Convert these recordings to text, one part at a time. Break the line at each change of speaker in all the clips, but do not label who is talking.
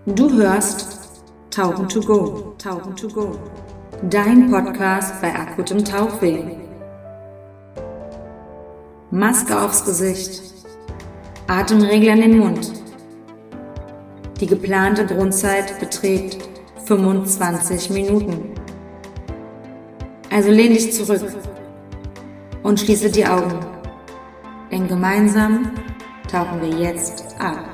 Du hörst Tauchen to go, Tauchen to go, dein Podcast bei akutem Tauchweh. Maske aufs Gesicht, Atemregler in den Mund. Die geplante Grundzeit beträgt 25 Minuten. Also lehn dich zurück und schließe die Augen, denn gemeinsam tauchen wir jetzt ab.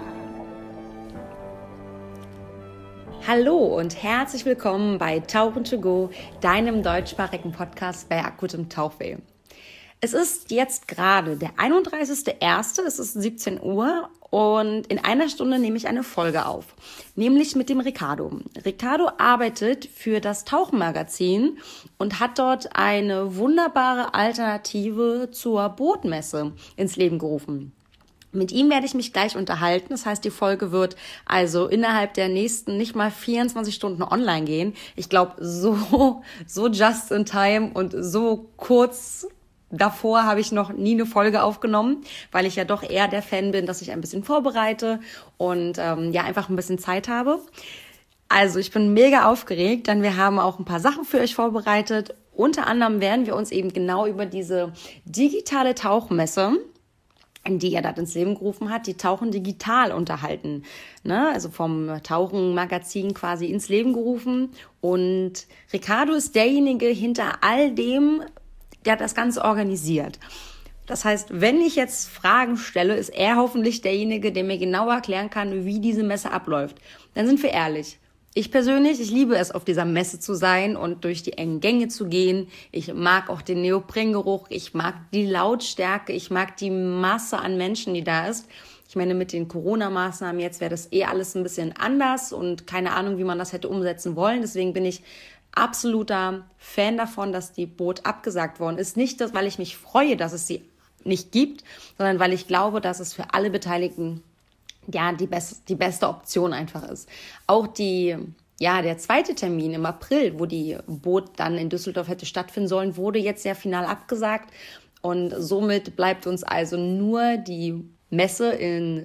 Hallo und herzlich willkommen bei Tauchen to go, deinem deutschsprachigen Podcast bei akutem Tauchweh. Es ist jetzt gerade der 31.01., es ist 17 Uhr und in einer Stunde nehme ich eine Folge auf, nämlich mit dem Ricardo. Ricardo arbeitet für das Tauchenmagazin und hat dort eine wunderbare Alternative zur Bootmesse ins Leben gerufen. Mit ihm werde ich mich gleich unterhalten. Das heißt, die Folge wird also innerhalb der nächsten nicht mal 24 Stunden online gehen. Ich glaube, so just in time und so kurz davor habe ich noch nie eine Folge aufgenommen, weil ich ja doch eher der Fan bin, dass ich ein bisschen vorbereite und einfach ein bisschen Zeit habe. Also ich bin mega aufgeregt, denn wir haben auch ein paar Sachen für euch vorbereitet. Unter anderem werden wir uns eben genau über diese digitale Tauchmesse, die er da ins Leben gerufen hat, die Tauchen digital unterhalten. Ne? Also vom Tauchen-Magazin quasi ins Leben gerufen. Und Ricardo ist derjenige hinter all dem, der das Ganze organisiert. Das heißt, wenn ich jetzt Fragen stelle, ist er hoffentlich derjenige, der mir genau erklären kann, wie diese Messe abläuft. Dann sind wir ehrlich. Ich persönlich, ich liebe es, auf dieser Messe zu sein und durch die engen Gänge zu gehen. Ich mag auch den Neoprengeruch, ich mag die Lautstärke, ich mag die Masse an Menschen, die da ist. Ich meine, mit den Corona-Maßnahmen jetzt wäre das alles ein bisschen anders und keine Ahnung, wie man das hätte umsetzen wollen. Deswegen bin ich absoluter Fan davon, dass die Boot abgesagt worden ist. Nicht, weil ich mich freue, dass es sie nicht gibt, sondern weil ich glaube, dass es für alle Beteiligten die beste Option einfach ist. Auch der zweite Termin im April, wo die Boot dann in Düsseldorf hätte stattfinden sollen, wurde jetzt ja final abgesagt. Und somit bleibt uns also nur die Messe in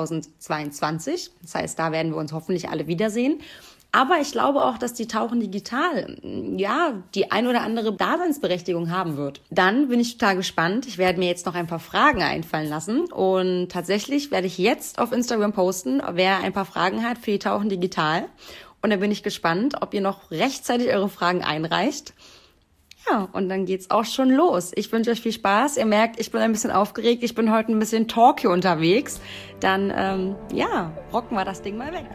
2022. Das heißt, da werden wir uns hoffentlich alle wiedersehen. Aber ich glaube auch, dass die Tauchen digital, die ein oder andere Daseinsberechtigung haben wird. Dann bin ich total gespannt. Ich werde mir jetzt noch ein paar Fragen einfallen lassen. Und tatsächlich werde ich jetzt auf Instagram posten, wer ein paar Fragen hat für die Tauchen digital. Und dann bin ich gespannt, ob ihr noch rechtzeitig eure Fragen einreicht. Ja, und dann geht's auch schon los. Ich wünsche euch viel Spaß. Ihr merkt, ich bin ein bisschen aufgeregt. Ich bin heute ein bisschen talky unterwegs. Dann, rocken wir das Ding mal weg.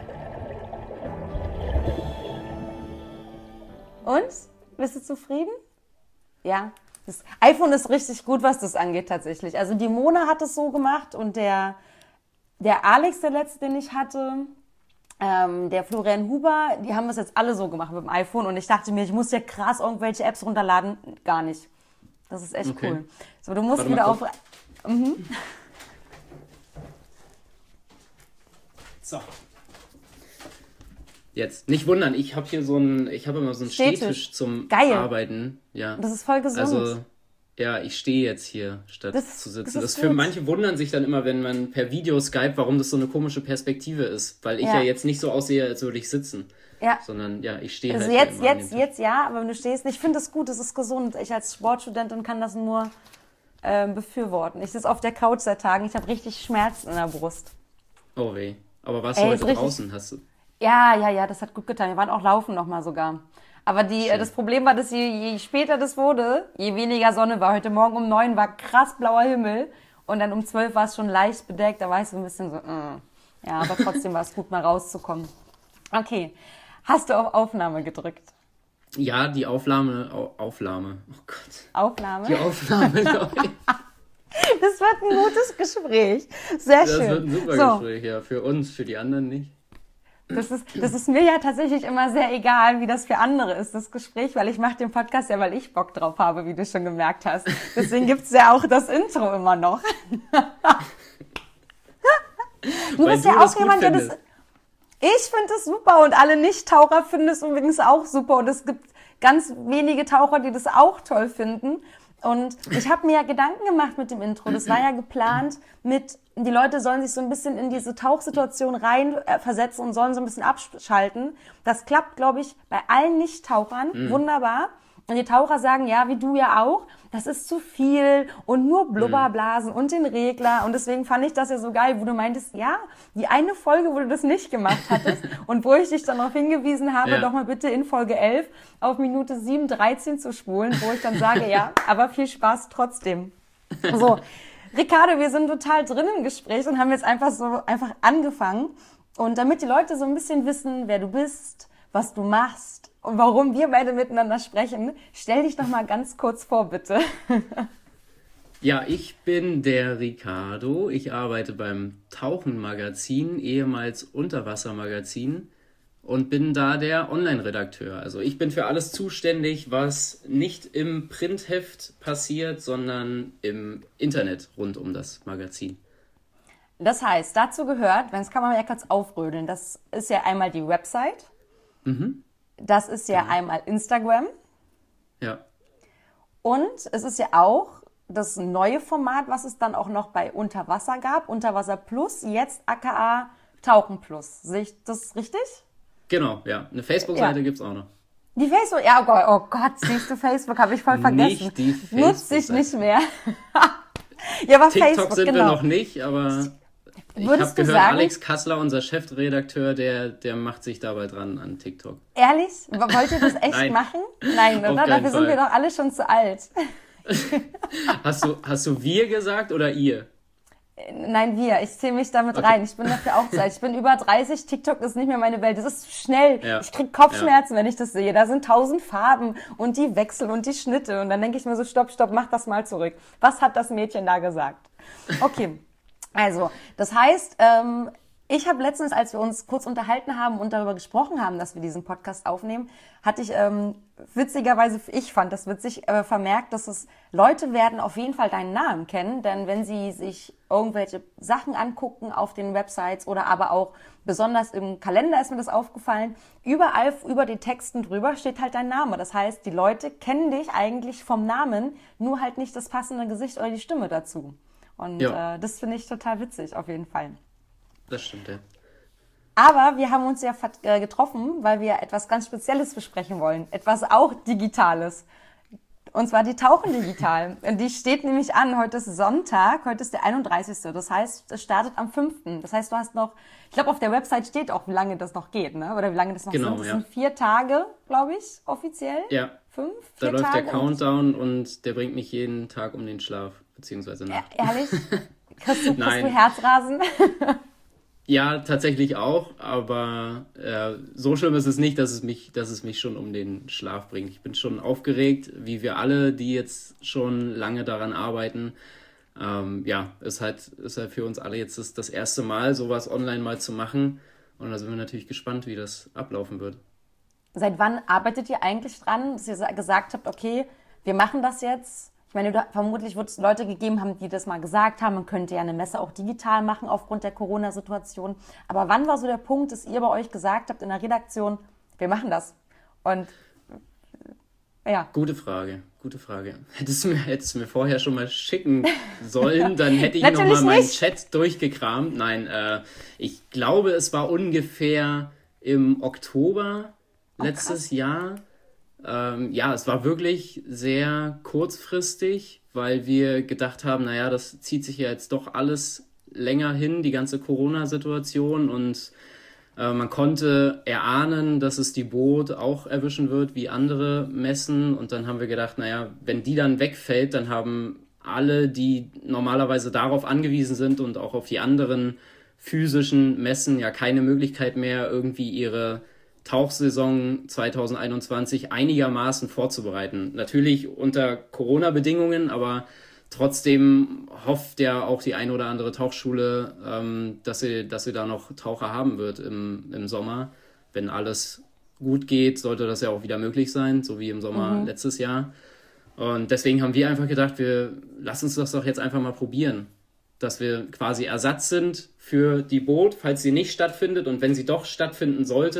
Und? Bist du zufrieden? Ja. Das iPhone ist richtig gut, was das angeht tatsächlich. Also die Mona hat es so gemacht und der Alex, der letzte, den ich hatte, der Florian Huber, die haben das jetzt alle so gemacht mit dem iPhone. Und ich dachte mir, ich muss ja krass irgendwelche Apps runterladen. Gar nicht. Das ist echt cool. So, du musst wieder auf...
So. Jetzt. Nicht wundern, ich habe immer so einen Stehtisch zum Arbeiten. Ja.
Das ist voll gesund.
Also, ja, ich stehe jetzt hier, statt zu sitzen. Das für manche wundern sich dann immer, wenn man per Video Skype, warum das so eine komische Perspektive ist. Weil ich ja jetzt nicht so aussehe, als würde ich sitzen. Ja. Sondern, ich stehe
also
halt
jetzt ja, aber wenn du stehst, ich finde das gut, das ist gesund. Ich als Sportstudentin kann das nur befürworten. Ich sitze auf der Couch seit Tagen, ich habe richtig Schmerzen in der Brust.
Oh weh. Aber warst du heute draußen? Hast du...
Ja, das hat gut getan. Wir waren auch laufen nochmal sogar. Aber das Problem war, dass je später das wurde, je weniger Sonne war. Heute Morgen um 9 war krass blauer Himmel und dann um 12 war es schon leicht bedeckt. Da war ich so ein bisschen so, Ja, aber trotzdem war es gut, mal rauszukommen. Okay, hast du auf Aufnahme gedrückt?
Ja, die Aufnahme. Oh Gott.
Aufnahme?
Die Aufnahme, Leute.
Das wird ein gutes Gespräch. Sehr schön.
Das wird ein super Gespräch, ja. Für uns, für die anderen nicht.
Das ist mir ja tatsächlich immer sehr egal, wie das für andere ist, das Gespräch, weil ich mache den Podcast ja, weil ich Bock drauf habe, wie du schon gemerkt hast. Deswegen gibt's ja auch das Intro immer noch. Du bist ja auch jemand, der das... Ich finde es super und alle Nicht-Taucher finden es übrigens auch super und es gibt ganz wenige Taucher, die das auch toll finden. Und ich habe mir ja Gedanken gemacht mit dem Intro. Das war ja geplant die Leute sollen sich so ein bisschen in diese Tauchsituation rein versetzen und sollen so ein bisschen abschalten. Das klappt, glaube ich, bei allen Nicht-Tauchern wunderbar. Und die Taucher sagen, ja, wie du ja auch, das ist zu viel und nur Blubberblasen und den Regler. Und deswegen fand ich das ja so geil, wo du meintest, ja, die eine Folge, wo du das nicht gemacht hattest und wo ich dich dann darauf hingewiesen habe, doch mal bitte in Folge 11 auf Minute 7:13 zu spulen, wo ich dann sage, ja, aber viel Spaß trotzdem. So, Ricardo, wir sind total drin im Gespräch und haben jetzt einfach angefangen. Und damit die Leute so ein bisschen wissen, wer du bist, was du machst und warum wir beide miteinander sprechen, stell dich doch mal ganz kurz vor, bitte.
Ja, ich bin der Ricardo. Ich arbeite beim Tauchen-Magazin, ehemals Unterwasser-Magazin, und bin da der Online-Redakteur. Also ich bin für alles zuständig, was nicht im Printheft passiert, sondern im Internet rund um das Magazin.
Das heißt, dazu gehört, das kann man ja kurz aufrödeln, das ist ja einmal die Website, das ist ja einmal Instagram.
Ja. Und
es ist ja auch das neue Format, was es dann auch noch bei Unterwasser gab, Unterwasser Plus, jetzt aka Tauchen Plus. Sehe ich das richtig?
Genau, ja. Eine Facebook-Seite gibt's auch noch.
Die Facebook, ja, oh Gott, siehst du, Facebook habe ich voll vergessen.
Nicht die Facebook.
Nutze ich nicht mehr. Ja, aber
TikTok
Facebook,
sind wir noch nicht, aber ich habe gehört, Alex Kassler, unser Chefredakteur, der macht sich dabei dran an TikTok.
Ehrlich? Wollt ihr das echt machen? Nein, oder? Dafür sind wir doch alle schon zu alt.
Hast du wir gesagt oder ihr?
Nein, wir. Ich zähle mich damit rein. Ich bin dafür auch zu alt. Ich bin über 30. TikTok ist nicht mehr meine Welt. Das ist zu schnell. Ja. Ich krieg Kopfschmerzen, wenn ich das sehe. Da sind 1000 Farben und die Wechsel und die Schnitte. Und dann denke ich mir so, stopp, mach das mal zurück. Was hat das Mädchen da gesagt? Okay. Also, das heißt, ich habe letztens, als wir uns kurz unterhalten haben und darüber gesprochen haben, dass wir diesen Podcast aufnehmen, hatte ich witzigerweise, ich fand das witzig, vermerkt, dass es Leute werden auf jeden Fall deinen Namen kennen, denn wenn sie sich irgendwelche Sachen angucken auf den Websites oder aber auch besonders im Kalender ist mir das aufgefallen, überall über den Texten drüber steht halt dein Name. Das heißt, die Leute kennen dich eigentlich vom Namen, nur halt nicht das passende Gesicht oder die Stimme dazu. Und das finde ich total witzig, auf jeden Fall.
Das stimmt, ja.
Aber wir haben uns ja getroffen, weil wir etwas ganz Spezielles besprechen wollen. Etwas auch Digitales. Und zwar die Tauchen digital. Und die steht nämlich an. Heute ist Sonntag. Heute ist der 31. Das heißt, es startet am 5. Das heißt, du hast noch, ich glaube, auf der Website steht auch, wie lange das noch geht, ne? Oder wie lange das noch sind. Das sind 4 Tage, glaube ich, offiziell.
Ja.
5?
4 Tage. Da läuft der Countdown und der bringt mich jeden Tag um den Schlaf, beziehungsweise Nacht.
Ehrlich? Kriegst du Herzrasen?
Ja, tatsächlich auch, aber so schlimm ist es nicht, dass es mich schon um den Schlaf bringt. Ich bin schon aufgeregt, wie wir alle, die jetzt schon lange daran arbeiten. Ist halt für uns alle jetzt das erste Mal, sowas online mal zu machen. Und da sind wir natürlich gespannt, wie das ablaufen wird.
Seit wann arbeitet ihr eigentlich dran, dass ihr gesagt habt, okay, wir machen das jetzt? Ich meine, vermutlich wird es Leute gegeben haben, die das mal gesagt haben, man könnte ja eine Messe auch digital machen aufgrund der Corona-Situation. Aber wann war so der Punkt, dass ihr bei euch gesagt habt in der Redaktion, wir machen das? Und ja.
Gute Frage. Hättest du mir vorher schon mal schicken sollen, dann hätte ich nochmal meinen Chat durchgekramt. Nein, ich glaube, es war ungefähr im Oktober letztes Jahr. Es war wirklich sehr kurzfristig, weil wir gedacht haben, naja, das zieht sich ja jetzt doch alles länger hin, die ganze Corona-Situation, und man konnte erahnen, dass es die Boot auch erwischen wird wie andere Messen, und dann haben wir gedacht, naja, wenn die dann wegfällt, dann haben alle, die normalerweise darauf angewiesen sind und auch auf die anderen physischen Messen ja keine Möglichkeit mehr, irgendwie ihre Tauchsaison 2021 einigermaßen vorzubereiten. Natürlich unter Corona-Bedingungen, aber trotzdem hofft ja auch die eine oder andere Tauchschule, dass sie da noch Taucher haben wird im Sommer. Wenn alles gut geht, sollte das ja auch wieder möglich sein, so wie im Sommer letztes Jahr. Und deswegen haben wir einfach gedacht, lass uns das doch jetzt einfach mal probieren. Dass wir quasi Ersatz sind für die Boot, falls sie nicht stattfindet. Und wenn sie doch stattfinden sollte,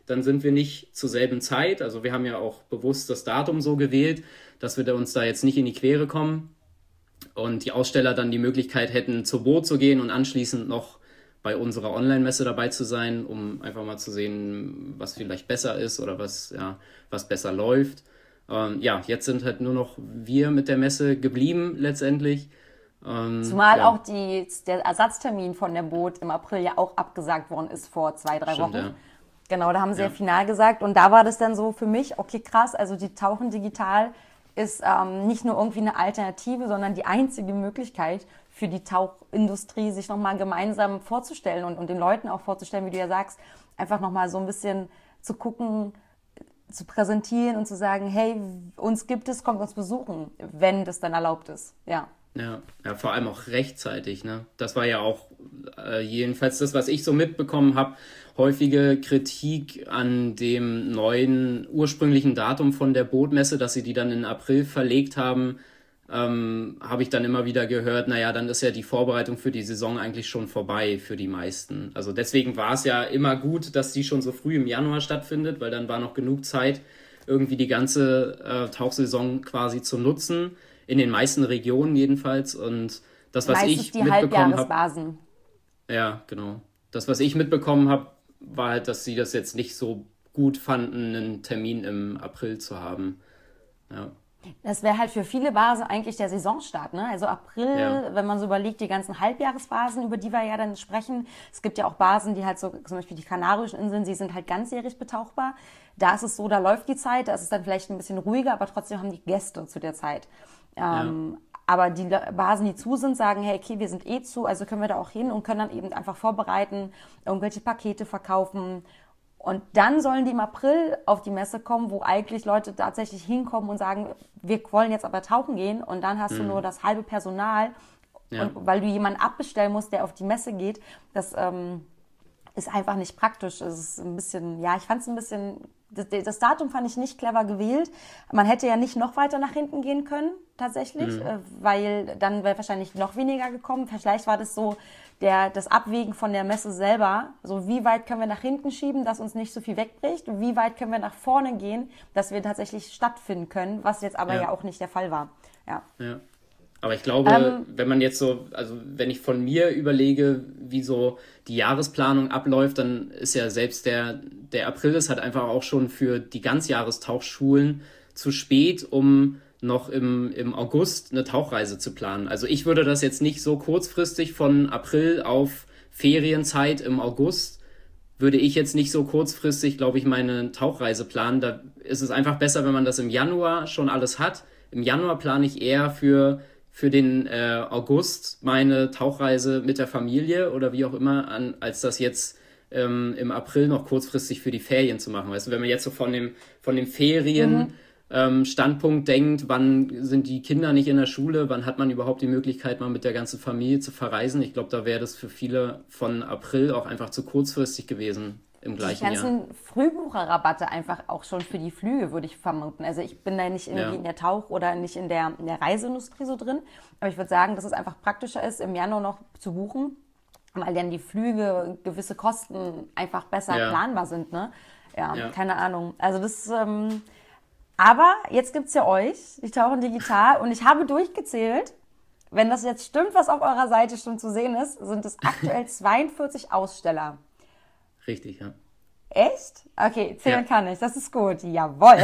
dann sind wir nicht zur selben Zeit. Also wir haben ja auch bewusst das Datum so gewählt, dass wir uns da jetzt nicht in die Quere kommen und die Aussteller dann die Möglichkeit hätten, zur Boot zu gehen und anschließend noch bei unserer Online-Messe dabei zu sein, um einfach mal zu sehen, was vielleicht besser ist oder was besser läuft. Jetzt sind halt nur noch wir mit der Messe geblieben letztendlich.
Zumal auch der Ersatztermin von der Boot im April ja auch abgesagt worden ist vor 2-3 Wochen. Ja. Genau, da haben sie ja final gesagt. Und da war das dann so für mich, okay, krass, also die Tauchen digital ist nicht nur irgendwie eine Alternative, sondern die einzige Möglichkeit für die Tauchindustrie, sich nochmal gemeinsam vorzustellen und den Leuten auch vorzustellen, wie du ja sagst, einfach nochmal so ein bisschen zu gucken, zu präsentieren und zu sagen, hey, uns gibt es, kommt uns besuchen, wenn das dann erlaubt ist. Ja,
vor allem auch rechtzeitig. Ne? Das war ja auch jedenfalls das, was ich so mitbekommen habe, häufige Kritik an dem neuen ursprünglichen Datum von der Bootmesse, dass sie die dann in April verlegt haben, habe ich dann immer wieder gehört, dann ist ja die Vorbereitung für die Saison eigentlich schon vorbei für die meisten. Also deswegen war es ja immer gut, dass die schon so früh im Januar stattfindet, weil dann war noch genug Zeit, irgendwie die ganze Tauchsaison quasi zu nutzen. In den meisten Regionen jedenfalls. Und das, was
meistens
ich
die
mitbekommen
Halbjahresbasen.
Ja, genau. Das, was ich mitbekommen habe, war halt, dass sie das jetzt nicht so gut fanden, einen Termin im April zu haben. Ja.
Das wäre halt für viele Basen eigentlich der Saisonstart, ne? Also April, wenn man so überlegt, die ganzen Halbjahresbasen, über die wir ja dann sprechen. Es gibt ja auch Basen, die halt so, zum Beispiel die Kanarischen Inseln, die sind halt ganzjährig betauchbar. Da ist es so, da läuft die Zeit, da ist es dann vielleicht ein bisschen ruhiger, aber trotzdem haben die Gäste zu der Zeit. Aber die Basen, die zu sind, sagen, hey, okay, wir sind zu, also können wir da auch hin und können dann eben einfach vorbereiten, irgendwelche Pakete verkaufen. Und dann sollen die im April auf die Messe kommen, wo eigentlich Leute tatsächlich hinkommen und sagen, wir wollen jetzt aber tauchen gehen. Und dann hast du nur das halbe Personal. Und weil du jemanden abbestellen musst, der auf die Messe geht, das ist einfach nicht praktisch. Es ist ein bisschen, ich fand es ein bisschen, das Datum fand ich nicht clever gewählt. Man hätte ja nicht noch weiter nach hinten gehen können, tatsächlich, weil dann wäre wahrscheinlich noch weniger gekommen. Vielleicht war das so das Abwägen von der Messe selber. So, wie weit können wir nach hinten schieben, dass uns nicht so viel wegbricht? Wie weit können wir nach vorne gehen, dass wir tatsächlich stattfinden können, was jetzt aber ja auch nicht der Fall war. Ja.
Aber ich glaube, wenn man jetzt so, also wenn ich von mir überlege, wie so die Jahresplanung abläuft, dann ist ja selbst der April ist halt einfach auch schon für die Ganzjahrestauchschulen zu spät, um noch im August eine Tauchreise zu planen. Also ich würde das jetzt nicht so kurzfristig von April auf Ferienzeit im August, würde ich jetzt nicht so kurzfristig, glaube ich, meine Tauchreise planen. Da ist es einfach besser, wenn man das im Januar schon alles hat. Im Januar plane ich eher für den August meine Tauchreise mit der Familie oder wie auch immer, als das jetzt im April noch kurzfristig für die Ferien zu machen. Weißt du, wenn man jetzt so von dem Ferien Standpunkt denkt, wann sind die Kinder nicht in der Schule, wann hat man überhaupt die Möglichkeit, mal mit der ganzen Familie zu verreisen? Ich glaube, da wäre das für viele von April auch einfach zu kurzfristig gewesen im gleichen Jahr. Die
ganzen Frühbucherrabatte einfach auch schon für die Flüge, würde ich vermuten. Also ich bin da nicht irgendwie in der Tauch- oder nicht in der Reiseindustrie so drin, aber ich würde sagen, dass es einfach praktischer ist, im Januar noch zu buchen, weil dann die Flüge, gewisse Kosten einfach besser planbar sind, ne? Ja, keine Ahnung. Also das aber jetzt gibt's ja euch, die Tauchen digital, und ich habe durchgezählt, wenn das jetzt stimmt, was auf eurer Seite schon zu sehen ist, sind es aktuell 42 Aussteller.
Richtig, ja.
Echt? Okay, zählen kann ich, das ist gut, jawohl.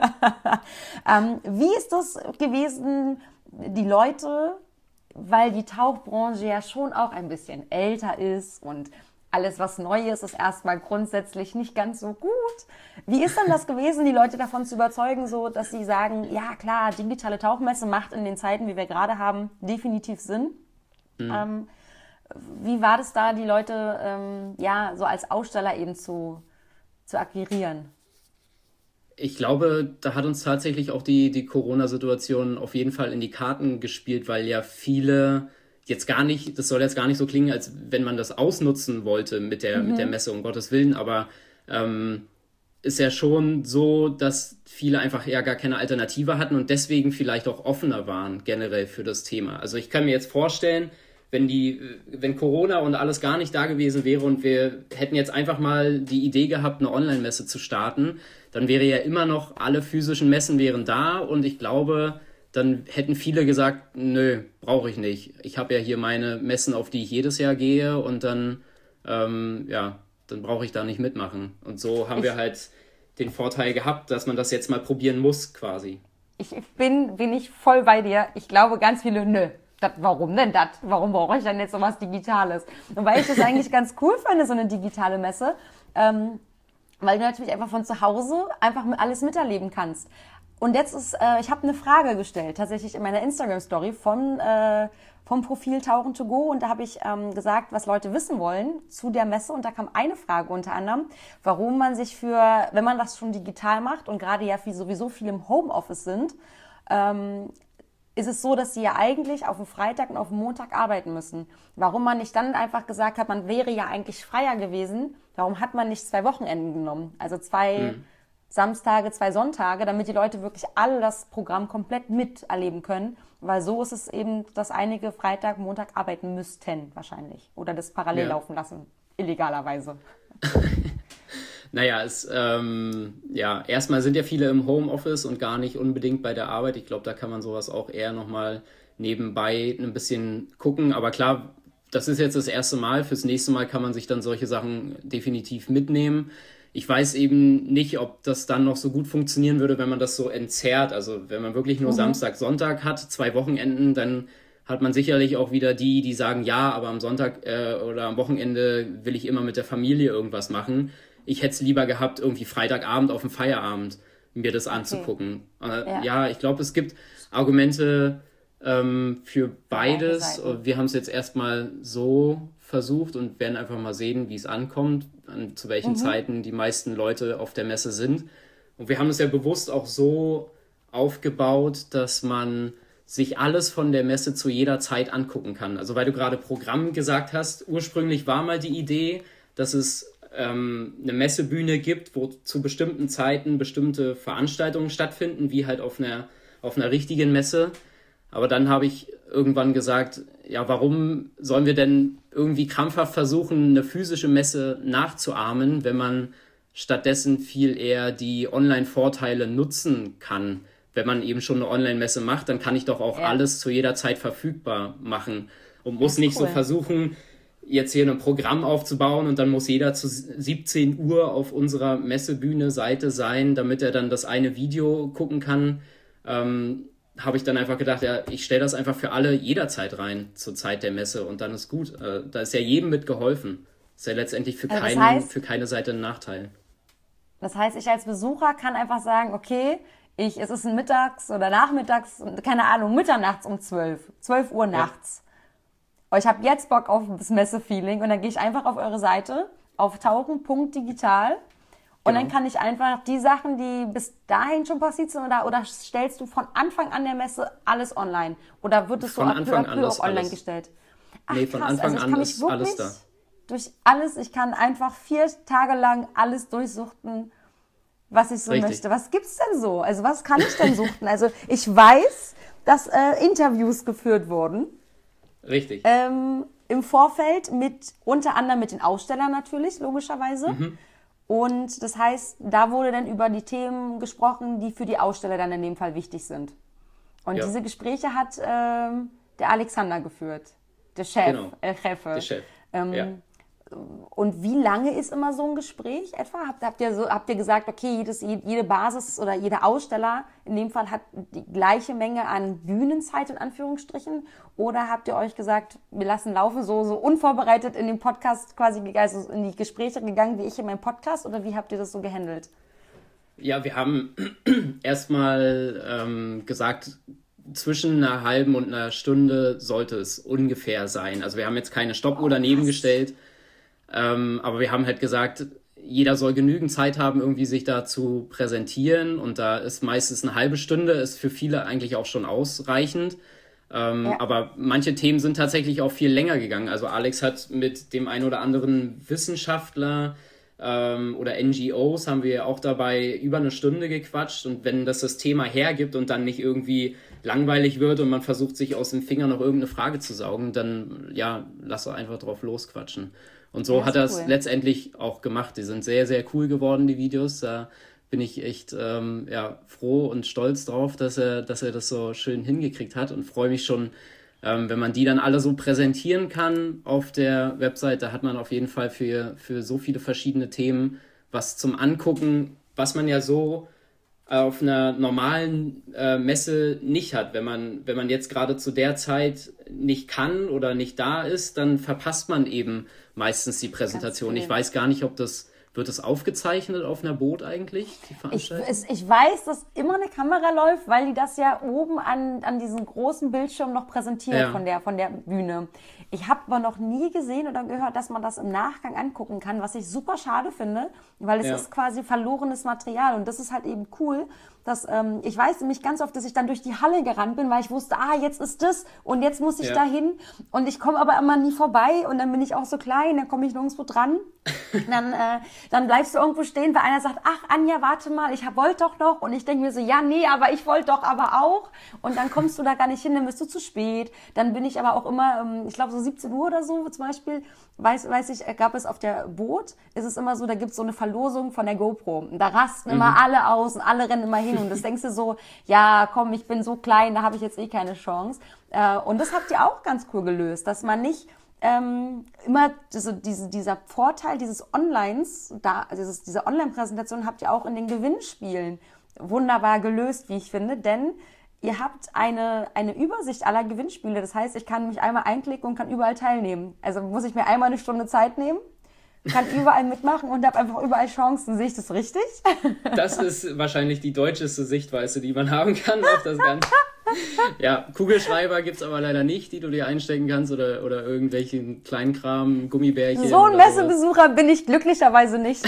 Wie ist das gewesen, die Leute, weil die Tauchbranche ja schon auch ein bisschen älter ist und alles, was neu ist, ist erstmal grundsätzlich nicht ganz so gut. Wie ist denn das gewesen, die Leute davon zu überzeugen, so dass sie sagen, ja klar, digitale Tauchmesse macht in den Zeiten, wie wir gerade haben, definitiv Sinn. Wie war das da, die Leute so als Aussteller eben zu akquirieren?
Ich glaube, da hat uns tatsächlich auch die Corona-Situation auf jeden Fall in die Karten gespielt, weil ja viele das soll jetzt gar nicht so klingen, als wenn man das ausnutzen wollte mit der Messe, um Gottes Willen, aber ist ja schon so, dass viele einfach eher gar keine Alternative hatten und deswegen vielleicht auch offener waren generell für das Thema. Also ich kann mir jetzt vorstellen, wenn Corona und alles gar nicht da gewesen wäre und wir hätten jetzt einfach mal die Idee gehabt, eine Online-Messe zu starten, dann wäre ja immer noch, alle physischen Messen wären da und ich glaube, dann hätten viele gesagt, nö, brauche ich nicht. Ich habe ja hier meine Messen, auf die ich jedes Jahr gehe und dann, dann brauche ich da nicht mitmachen. Und so haben wir halt den Vorteil gehabt, dass man das jetzt mal probieren muss quasi.
Bin ich voll bei dir. Ich glaube, ganz viele, nö. Warum denn das? Warum brauche ich denn jetzt sowas Digitales? Und weil ich das eigentlich ganz cool finde, so eine digitale Messe, weil du natürlich einfach von zu Hause einfach alles miterleben kannst. Und jetzt ich habe eine Frage gestellt, tatsächlich in meiner Instagram-Story vom Profil Tauchen to go und da habe ich gesagt, was Leute wissen wollen zu der Messe und da kam eine Frage unter anderem, warum man sich wenn man das schon digital macht und gerade ja sowieso viel im Homeoffice sind, ist es so, dass sie ja eigentlich auf dem Freitag und auf dem Montag arbeiten müssen. Warum man nicht dann einfach gesagt hat, man wäre ja eigentlich freier gewesen, warum hat man nicht 2 Wochenenden genommen? Also 2 Samstage, 2 Sonntage, damit die Leute wirklich all das Programm komplett miterleben können. Weil so ist es eben, dass einige Freitag, Montag arbeiten müssten wahrscheinlich. Oder das parallel laufen lassen, illegalerweise.
Naja, erstmal sind ja viele im Homeoffice und gar nicht unbedingt bei der Arbeit. Ich glaube, da kann man sowas auch eher nochmal nebenbei ein bisschen gucken. Aber klar, das ist jetzt das erste Mal. Fürs nächste Mal kann man sich dann solche Sachen definitiv mitnehmen. Ich weiß eben nicht, ob das dann noch so gut funktionieren würde, wenn man das so entzerrt. Also wenn man wirklich nur Samstag, Sonntag hat, 2 Wochenenden, dann hat man sicherlich auch wieder die sagen, ja, aber am Sonntag oder am Wochenende will ich immer mit der Familie irgendwas machen. Ich hätte es lieber gehabt, irgendwie Freitagabend auf dem Feierabend mir das anzugucken. Ich glaube, es gibt Argumente für beides. Wir haben es jetzt erstmal so versucht und werden einfach mal sehen, wie es ankommt, zu welchen Zeiten die meisten Leute auf der Messe sind. Und wir haben es ja bewusst auch so aufgebaut, dass man sich alles von der Messe zu jeder Zeit angucken kann. Also weil du gerade Programm gesagt hast, ursprünglich war mal die Idee, dass es eine Messebühne gibt, wo zu bestimmten Zeiten bestimmte Veranstaltungen stattfinden, wie halt auf einer richtigen Messe. Aber dann habe ich irgendwann gesagt, ja, warum sollen wir denn irgendwie krampfhaft versuchen, eine physische Messe nachzuahmen, wenn man stattdessen viel eher die Online-Vorteile nutzen kann. Wenn man eben schon eine Online-Messe macht, dann kann ich doch auch alles zu jeder Zeit verfügbar machen und muss nicht so versuchen, jetzt hier ein Programm aufzubauen und dann muss jeder zu 17 Uhr auf unserer Messebühne-Seite sein, damit er dann das eine Video gucken kann. Habe ich dann einfach gedacht, ja, ich stelle das einfach für alle jederzeit rein zur Zeit der Messe und dann ist gut. Da ist ja jedem mit geholfen. Ist ja letztendlich für keine Seite ein Nachteil.
Das heißt, ich als Besucher kann einfach sagen, okay, es ist mittags oder nachmittags, keine Ahnung, mitternachts um 12 Uhr nachts. Ich habe jetzt Bock auf das Messe-Feeling und dann gehe ich einfach auf eure Seite, auf tauchen.digital und dann kann ich einfach die Sachen, die bis dahin schon passiert sind, oder stellst du von Anfang an der Messe alles online? Oder wird es so ab auch online gestellt?
Ach, nee, von Anfang an ist alles da.
Ich kann einfach 4 Tage lang alles durchsuchten, was ich so möchte. Was gibt's denn so? Also was kann ich denn suchten? Also ich weiß, dass Interviews geführt wurden.
Richtig.
Im Vorfeld unter anderem mit den Ausstellern natürlich, logischerweise. Und das heißt, da wurde dann über die Themen gesprochen, die für die Aussteller dann in dem Fall wichtig sind. Und diese Gespräche hat der Alexander geführt, der Chef.
Genau. Der Chef.
Und wie lange ist immer so ein Gespräch etwa? Habt ihr gesagt, okay, jede Basis oder jeder Aussteller in dem Fall hat die gleiche Menge an Bühnenzeit in Anführungsstrichen? Oder habt ihr euch gesagt, wir lassen laufen, so unvorbereitet in den Podcast quasi, also in die Gespräche gegangen wie ich in meinem Podcast? Oder wie habt ihr das so gehandelt?
Ja, wir haben erstmal gesagt, zwischen einer halben und einer Stunde sollte es ungefähr sein. Also wir haben jetzt keine Stoppuhr daneben gestellt. Aber wir haben halt gesagt, jeder soll genügend Zeit haben, irgendwie sich da zu präsentieren und da ist meistens eine halbe Stunde, ist für viele eigentlich auch schon ausreichend. Aber manche Themen sind tatsächlich auch viel länger gegangen. Also Alex hat mit dem einen oder anderen Wissenschaftler oder NGOs haben wir auch dabei über eine Stunde gequatscht. Und wenn das Thema hergibt und dann nicht irgendwie langweilig wird und man versucht, sich aus dem Finger noch irgendeine Frage zu saugen, dann ja, lass doch einfach drauf losquatschen. Und so hat er es letztendlich auch gemacht. Die sind sehr, sehr cool geworden, die Videos. Da bin ich echt froh und stolz drauf, dass er das so schön hingekriegt hat, und freue mich schon, wenn man die dann alle so präsentieren kann auf der Website. Da hat man auf jeden Fall für so viele verschiedene Themen was zum Angucken, was man ja so auf einer normalen Messe nicht hat. Wenn man jetzt gerade zu der Zeit nicht kann oder nicht da ist, dann verpasst man eben meistens die Präsentation. Ich weiß gar nicht, wird das aufgezeichnet auf einer Boot eigentlich, die Veranstaltung?
Ich weiß, dass immer eine Kamera läuft, weil die das ja oben an diesem großen Bildschirm noch präsentiert von der Bühne. Ich habe aber noch nie gesehen oder gehört, dass man das im Nachgang angucken kann, was ich super schade finde, weil es ist quasi verlorenes Material, und das ist halt eben cool, dass ich weiß nämlich ganz oft, dass ich dann durch die Halle gerannt bin, weil ich wusste, jetzt ist das und jetzt muss ich dahin, und ich komme aber immer nie vorbei, und dann bin ich auch so klein, dann komme ich nirgendwo dran. Dann bleibst du irgendwo stehen, weil einer sagt, ach Anja, warte mal, ich wollte doch noch, und ich denke mir so, ja, nee, aber ich wollte doch aber auch, und dann kommst du da gar nicht hin, dann bist du zu spät. Dann bin ich aber auch immer, ich glaube so 17 Uhr oder so zum Beispiel, weiß ich, gab es auf der Boot, ist es immer so, da gibt es so eine Verlosung von der GoPro, und da rasten immer alle aus und alle rennen immer hin, und das denkst du so, ja komm, ich bin so klein, da habe ich jetzt keine Chance. Und das habt ihr auch ganz cool gelöst, dass man nicht immer dieser Vorteil dieses Onlines, diese Online-Präsentation habt ihr auch in den Gewinnspielen wunderbar gelöst, wie ich finde, denn ihr habt eine Übersicht aller Gewinnspiele. Das heißt, ich kann mich einmal einklicken und kann überall teilnehmen. Also muss ich mir einmal eine Stunde Zeit nehmen, kann überall mitmachen und habe einfach überall Chancen. Sehe ich das richtig?
Das ist wahrscheinlich die deutscheste Sichtweise, die man haben kann auf das Ganze. Ja, Kugelschreiber gibt's aber leider nicht, die du dir einstecken kannst, oder irgendwelchen Kleinkram, Gummibärchen.
So ein Messebesucher bin ich glücklicherweise nicht.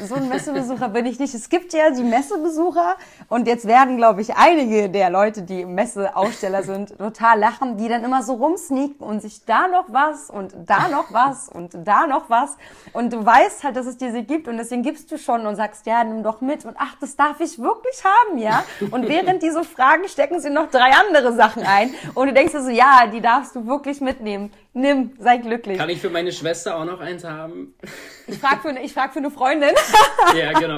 Es gibt ja die Messebesucher, und jetzt werden, glaube ich, einige der Leute, die Messeaussteller sind, total lachen, die dann immer so rumsneaken und sich da noch was und da noch was und da noch was, und du weißt halt, dass es diese gibt, und deswegen gibst du schon und sagst, ja, nimm doch mit, und ach, das darf ich wirklich haben, ja? Und während diese Fragen stecken sie noch 3 andere Sachen ein, und du denkst dir so, ja, die darfst du wirklich mitnehmen. Nimm, sei glücklich.
Kann ich für meine Schwester auch noch eins haben?
Ich frag für eine Freundin.
Ja, genau.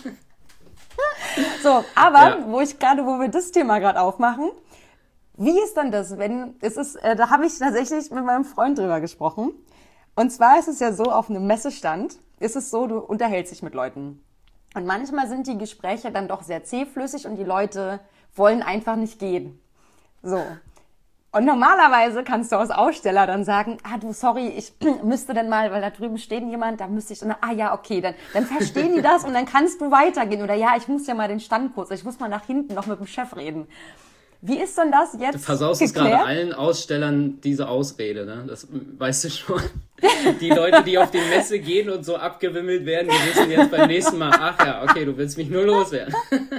So, aber wo wir das Thema gerade aufmachen, wie ist dann das, da habe ich tatsächlich mit meinem Freund drüber gesprochen. Und zwar ist es ja so, auf einem Messestand ist es so, du unterhältst dich mit Leuten. Und manchmal sind die Gespräche dann doch sehr zähflüssig, und die Leute wollen einfach nicht gehen. So. Und normalerweise kannst du als Aussteller dann sagen, du, sorry, ich müsste dann mal, weil da drüben steht jemand, da müsste ich, ja, okay, dann verstehen die das, und dann kannst du weitergehen. Oder ja, ich muss ja mal den Stand kurz, ich muss mal nach hinten noch mit dem Chef reden. Wie ist denn das jetzt?
Du versaust es gerade allen Ausstellern diese Ausrede, ne? Das weißt du schon. Die Leute, die auf die Messe gehen und so abgewimmelt werden, die wissen jetzt beim nächsten Mal, ach ja, okay, du willst mich nur loswerden.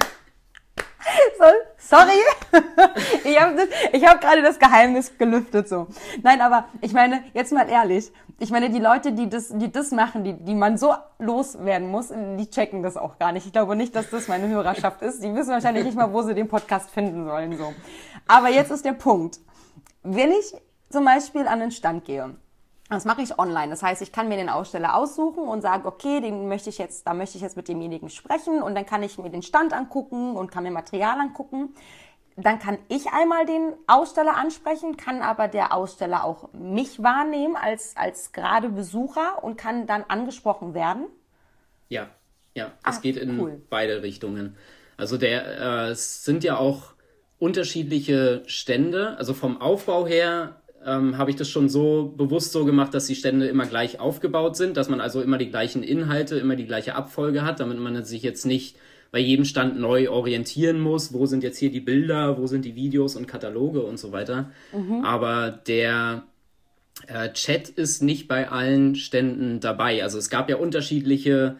Sorry, ich hab gerade das Geheimnis gelüftet, so. Nein, aber ich meine, jetzt mal ehrlich, ich meine, die Leute, die das machen, die man so loswerden muss, die checken das auch gar nicht. Ich glaube nicht, dass das meine Hörerschaft ist. Die wissen wahrscheinlich nicht mal, wo sie den Podcast finden sollen, so. Aber jetzt ist der Punkt. Wenn ich zum Beispiel an den Stand gehe, das mache ich online. Das heißt, ich kann mir den Aussteller aussuchen und sagen, okay, da möchte ich jetzt mit demjenigen sprechen, und dann kann ich mir den Stand angucken und kann mir Material angucken. Dann kann ich einmal den Aussteller ansprechen, kann aber der Aussteller auch mich wahrnehmen als gerade Besucher und kann dann angesprochen werden.
Ja, es geht in beide Richtungen. Also es sind ja auch unterschiedliche Stände. Also vom Aufbau her habe ich das schon so bewusst so gemacht, dass die Stände immer gleich aufgebaut sind, dass man also immer die gleichen Inhalte, immer die gleiche Abfolge hat, damit man sich jetzt nicht bei jedem Stand neu orientieren muss, wo sind jetzt hier die Bilder, wo sind die Videos und Kataloge und so weiter. Aber der Chat ist nicht bei allen Ständen dabei. Also es gab ja unterschiedliche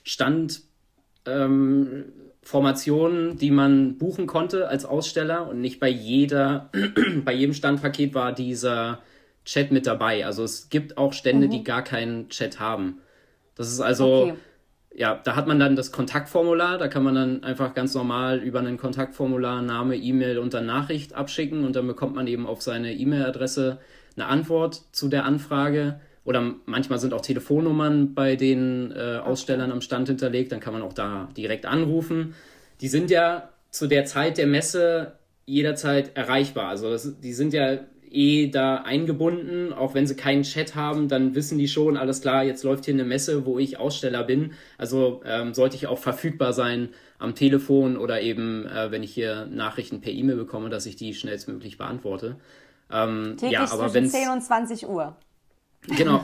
Standformationen, die man buchen konnte als Aussteller, und nicht bei jedem Standpaket war dieser Chat mit dabei. Also es gibt auch Stände, die gar keinen Chat haben. Das ist also ja, da hat man dann das Kontaktformular, da kann man dann einfach ganz normal über ein Kontaktformular Name, E-Mail und dann Nachricht abschicken und dann bekommt man eben auf seine E-Mail-Adresse eine Antwort zu der Anfrage. Oder manchmal sind auch Telefonnummern bei den Ausstellern am Stand hinterlegt, dann kann man auch da direkt anrufen. Die sind ja zu der Zeit der Messe jederzeit erreichbar. Also die sind ja da eingebunden, auch wenn sie keinen Chat haben, dann wissen die schon, alles klar, jetzt läuft hier eine Messe, wo ich Aussteller bin. Also sollte ich auch verfügbar sein am Telefon oder eben, wenn ich hier Nachrichten per E-Mail bekomme, dass ich die schnellstmöglich beantworte.
Täglich ja, aber zwischen 10 und 20 Uhr.
Genau.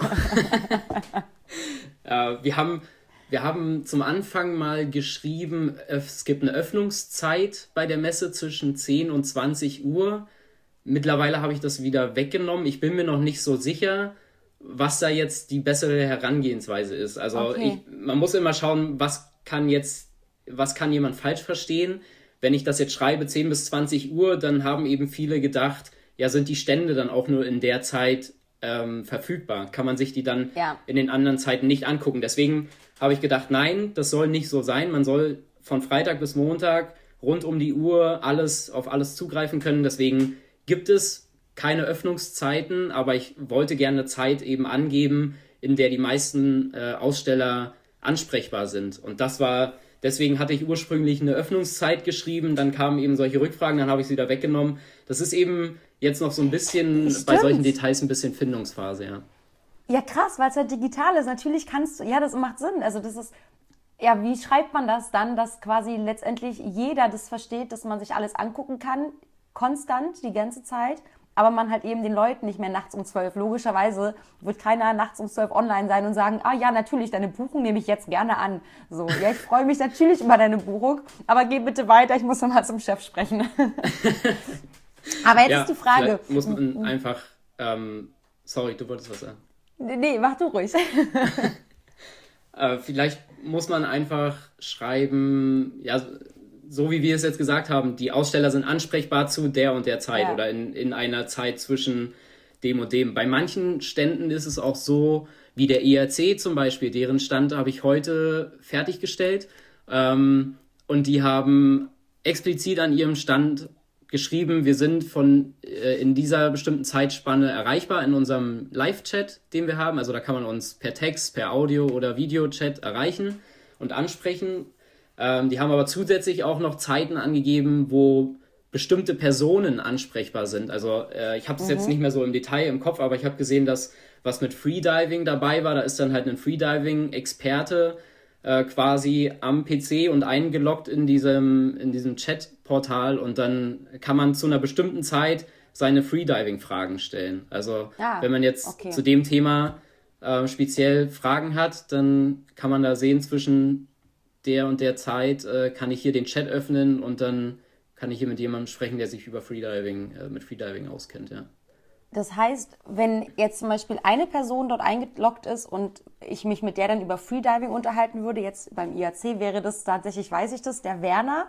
Wir haben zum Anfang mal geschrieben, es gibt eine Öffnungszeit bei der Messe zwischen 10 und 20 Uhr. Mittlerweile habe ich das wieder weggenommen. Ich bin mir noch nicht so sicher, was da jetzt die bessere Herangehensweise ist. Also man muss immer schauen, was kann jemand falsch verstehen. Wenn ich das jetzt schreibe, 10 bis 20 Uhr, dann haben eben viele gedacht, ja, sind die Stände dann auch nur in der Zeit verfügbar? Kann man sich die dann in den anderen Zeiten nicht angucken? Deswegen habe ich gedacht, nein, das soll nicht so sein. Man soll von Freitag bis Montag rund um die Uhr auf alles zugreifen können. Deswegen gibt es keine Öffnungszeiten, aber ich wollte gerne eine Zeit eben angeben, in der die meisten Aussteller ansprechbar sind. Und deswegen hatte ich ursprünglich eine Öffnungszeit geschrieben, dann kamen eben solche Rückfragen, dann habe ich sie wieder weggenommen. Das ist eben jetzt noch so ein bisschen bei solchen Details ein bisschen Findungsphase, ja.
Ja, krass, weil es halt digital ist. Natürlich das macht Sinn. Also das ist, ja, wie schreibt man das dann, dass quasi letztendlich jeder das versteht, dass man sich alles angucken kann, konstant, die ganze Zeit, aber man halt eben den Leuten nicht mehr nachts um 12. Logischerweise wird keiner nachts um 12 online sein und sagen, ja, natürlich, deine Buchung nehme ich jetzt gerne an. So, ja, ich freue mich natürlich über deine Buchung, aber geh bitte weiter, ich muss nochmal zum Chef sprechen. Aber jetzt ist die Frage.
Muss man einfach, sorry, du wolltest was sagen.
Nee, mach du ruhig.
Vielleicht muss man einfach schreiben, ja, so wie wir es jetzt gesagt haben, die Aussteller sind ansprechbar zu der und der Zeit oder in einer Zeit zwischen dem und dem. Bei manchen Ständen ist es auch so, wie der IRC zum Beispiel, deren Stand habe ich heute fertiggestellt und die haben explizit an ihrem Stand geschrieben, wir sind in dieser bestimmten Zeitspanne erreichbar in unserem Live-Chat, den wir haben. Also da kann man uns per Text, per Audio oder Video-Chat erreichen und ansprechen. Die haben aber zusätzlich auch noch Zeiten angegeben, wo bestimmte Personen ansprechbar sind. Also ich habe das jetzt nicht mehr so im Detail im Kopf, aber ich habe gesehen, dass was mit Freediving dabei war, da ist dann halt ein Freediving-Experte quasi am PC und eingeloggt in diesem Chat-Portal und dann kann man zu einer bestimmten Zeit seine Freediving-Fragen stellen. Also wenn man jetzt zu dem Thema speziell Fragen hat, dann kann man da sehen, zwischen der und der Zeit kann ich hier den Chat öffnen und dann kann ich hier mit jemandem sprechen, der sich mit Freediving auskennt, ja.
Das heißt, wenn jetzt zum Beispiel eine Person dort eingeloggt ist und ich mich mit der dann über Freediving unterhalten würde, jetzt beim IAC wäre das tatsächlich, weiß ich das, der Werner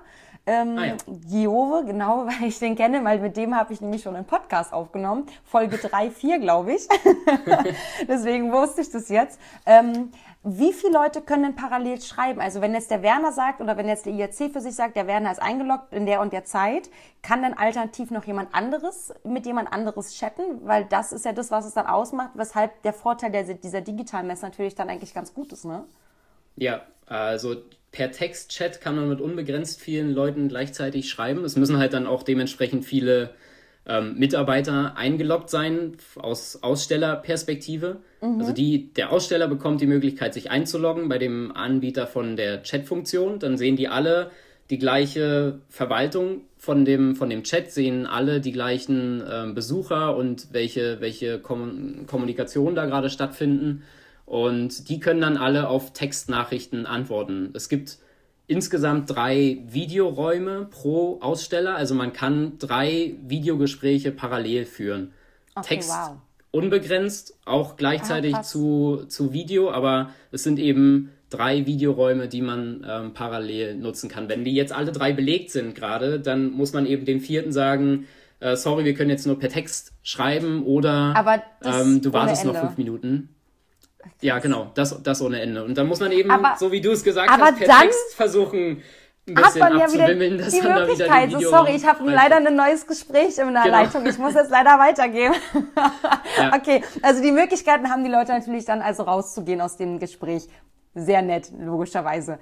Giove, genau, weil ich den kenne, weil mit dem habe ich nämlich schon einen Podcast aufgenommen, Folge 3, 4, glaube ich. Deswegen wusste ich das jetzt. Wie viele Leute können denn parallel schreiben? Also wenn jetzt der Werner sagt oder wenn jetzt der IRC für sich sagt, der Werner ist eingeloggt in der und der Zeit, kann dann alternativ noch jemand anderes mit jemand anderes chatten? Weil das ist ja das, was es dann ausmacht, weshalb der Vorteil dieser Digitalmesse natürlich dann eigentlich ganz gut ist, ne?
Ja, also per Textchat kann man mit unbegrenzt vielen Leuten gleichzeitig schreiben. Es müssen halt dann auch dementsprechend viele Mitarbeiter eingeloggt sein aus Ausstellerperspektive. Also der Aussteller bekommt die Möglichkeit, sich einzuloggen bei dem Anbieter von der Chat-Funktion. Dann sehen die alle die gleiche Verwaltung von dem Chat, sehen alle die gleichen Besucher und welche Kommunikation da gerade stattfinden. Und die können dann alle auf Textnachrichten antworten. Es gibt insgesamt 3 Videoräume pro Aussteller. Also man kann 3 Videogespräche parallel führen. Okay, Text unbegrenzt, auch gleichzeitig zu Video, aber es sind eben 3 Videoräume, die man parallel nutzen kann. Wenn die jetzt alle 3 belegt sind gerade, dann muss man eben dem 4. sagen, sorry, wir können jetzt nur per Text schreiben oder du wartest noch 5 Minuten. Ja, genau, das ohne Ende. Und dann muss man eben, so wie du es gesagt hast, per Text versuchen, ein bisschen abzuwimmeln, dass
die
dann da wieder die Video...
Sorry, ich habe leider ein neues Gespräch in der Leitung. Ich muss jetzt leider weitergehen. Ja. Okay, also die Möglichkeiten haben die Leute natürlich dann also rauszugehen aus dem Gespräch. Sehr nett, logischerweise.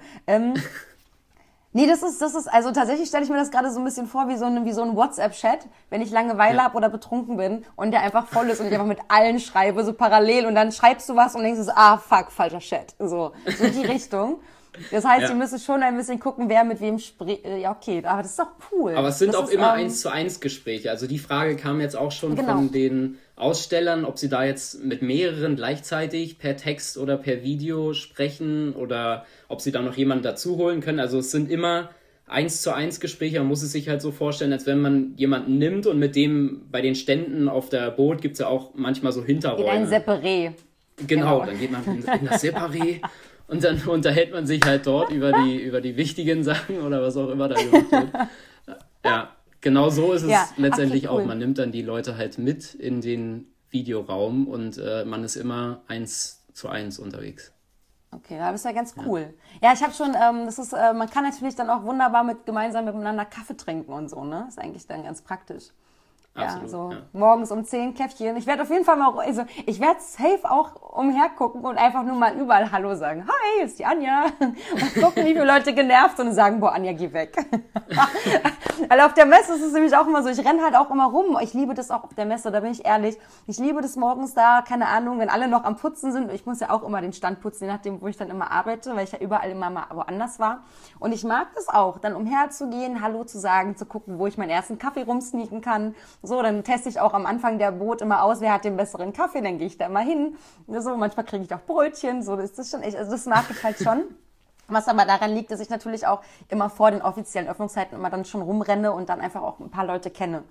Nee, das ist, also tatsächlich stelle ich mir das gerade so ein bisschen vor wie so ein WhatsApp-Chat, wenn ich Langeweile habe oder betrunken bin und der einfach voll ist und ich einfach mit allen schreibe, so parallel und dann schreibst du was und denkst so, fuck, falscher Chat. So die Richtung. Das heißt, ihr müsst schon ein bisschen gucken, wer mit wem spricht. Ja, okay, aber das ist doch cool.
Aber es sind auch immer 1:1 Gespräche. Also die Frage kam jetzt auch schon von den Ausstellern, ob sie da jetzt mit mehreren gleichzeitig per Text oder per Video sprechen oder ob sie da noch jemanden dazu holen können. Also es sind immer 1:1 Gespräche. Man muss es sich halt so vorstellen, als wenn man jemanden nimmt und mit dem bei den Ständen auf der Boot gibt es ja auch manchmal so Hinterräume.
In ein Separé.
Genau, dann geht man in das Separé. Und dann unterhält man sich halt dort über die wichtigen Sachen oder was auch immer da gemacht wird. Ja, genau so ist es letztendlich auch. Man nimmt dann die Leute halt mit in den Videoraum und man ist immer 1:1 unterwegs.
Okay, das ist ja ganz cool. Ja, ich habe schon, man kann natürlich dann auch wunderbar gemeinsam miteinander Kaffee trinken und so, ne? Ist eigentlich dann ganz praktisch.
Absolut,
morgens um 10 Käffchen. Ich werde auf jeden Fall mal, also ich werde safe auch umhergucken und einfach nur mal überall Hallo sagen. Hi, hier ist die Anja. Und gucken, wie viele Leute genervt sind und sagen, boah, Anja, geh weg. Weil auf der Messe ist es nämlich auch immer so, ich renne halt auch immer rum. Ich liebe das auch auf der Messe, da bin ich ehrlich. Ich liebe das morgens da, keine Ahnung, wenn alle noch am Putzen sind. Ich muss ja auch immer den Stand putzen, je nachdem, wo ich dann immer arbeite, weil ich ja überall immer mal woanders war. Und ich mag das auch, dann umherzugehen, Hallo zu sagen, zu gucken, wo ich meinen ersten Kaffee rumsneaken kann. So, dann teste ich auch am Anfang der Boot immer aus, wer hat den besseren Kaffee, dann gehe ich da immer hin. So, manchmal kriege ich auch Brötchen, so, das ist schon echt, also das mag ich halt schon. Was aber daran liegt, dass ich natürlich auch immer vor den offiziellen Öffnungszeiten immer dann schon rumrenne und dann einfach auch ein paar Leute kenne.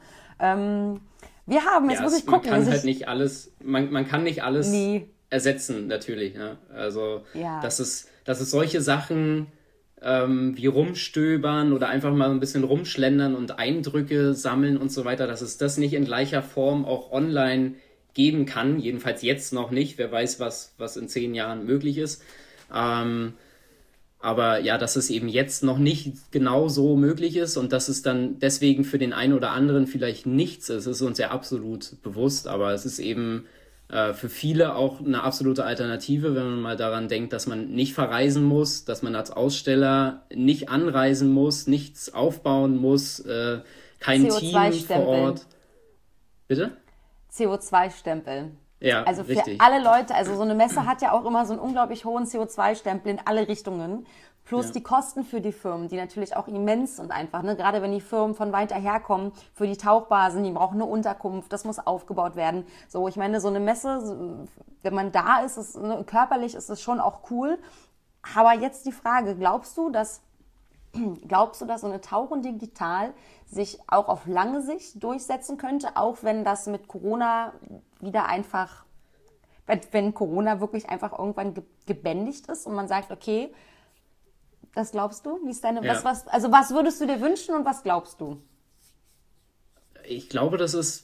Wir haben, jetzt muss ich gucken.
Man kann halt nicht alles, man kann nicht alles ersetzen, natürlich. Ne? Also, dass es solche Sachen wie rumstöbern oder einfach mal ein bisschen rumschlendern und Eindrücke sammeln und so weiter, dass es das nicht in gleicher Form auch online geben kann. Jedenfalls jetzt noch nicht. Wer weiß, was in 10 Jahren möglich ist. Aber ja, dass es eben jetzt noch nicht genau so möglich ist und dass es dann deswegen für den einen oder anderen vielleicht nichts ist uns ja absolut bewusst. Aber es ist eben für viele auch eine absolute Alternative, wenn man mal daran denkt, dass man nicht verreisen muss, dass man als Aussteller nicht anreisen muss, nichts aufbauen muss, kein Team vor Ort. Bitte?
CO2-Stempel.
Ja,
also für
richtig.
alle Leute, also so eine Messe hat ja auch immer so einen unglaublich hohen CO2-Stempel in alle Richtungen. Plus die Kosten für die Firmen, die natürlich auch immens sind einfach, ne? Gerade wenn die Firmen von weiter herkommen, für die Tauchbasen, die brauchen eine Unterkunft, das muss aufgebaut werden. So, ich meine, so eine Messe, wenn man da ist, körperlich ist es schon auch cool. Aber jetzt die Frage, glaubst du, dass so eine Tauchen digital sich auch auf lange Sicht durchsetzen könnte, auch wenn das mit Corona wieder einfach, wenn Corona wirklich einfach irgendwann gebändigt ist und man sagt, okay, das glaubst du? Wie ist deine, was würdest du dir wünschen und was glaubst du?
Ich glaube, das ist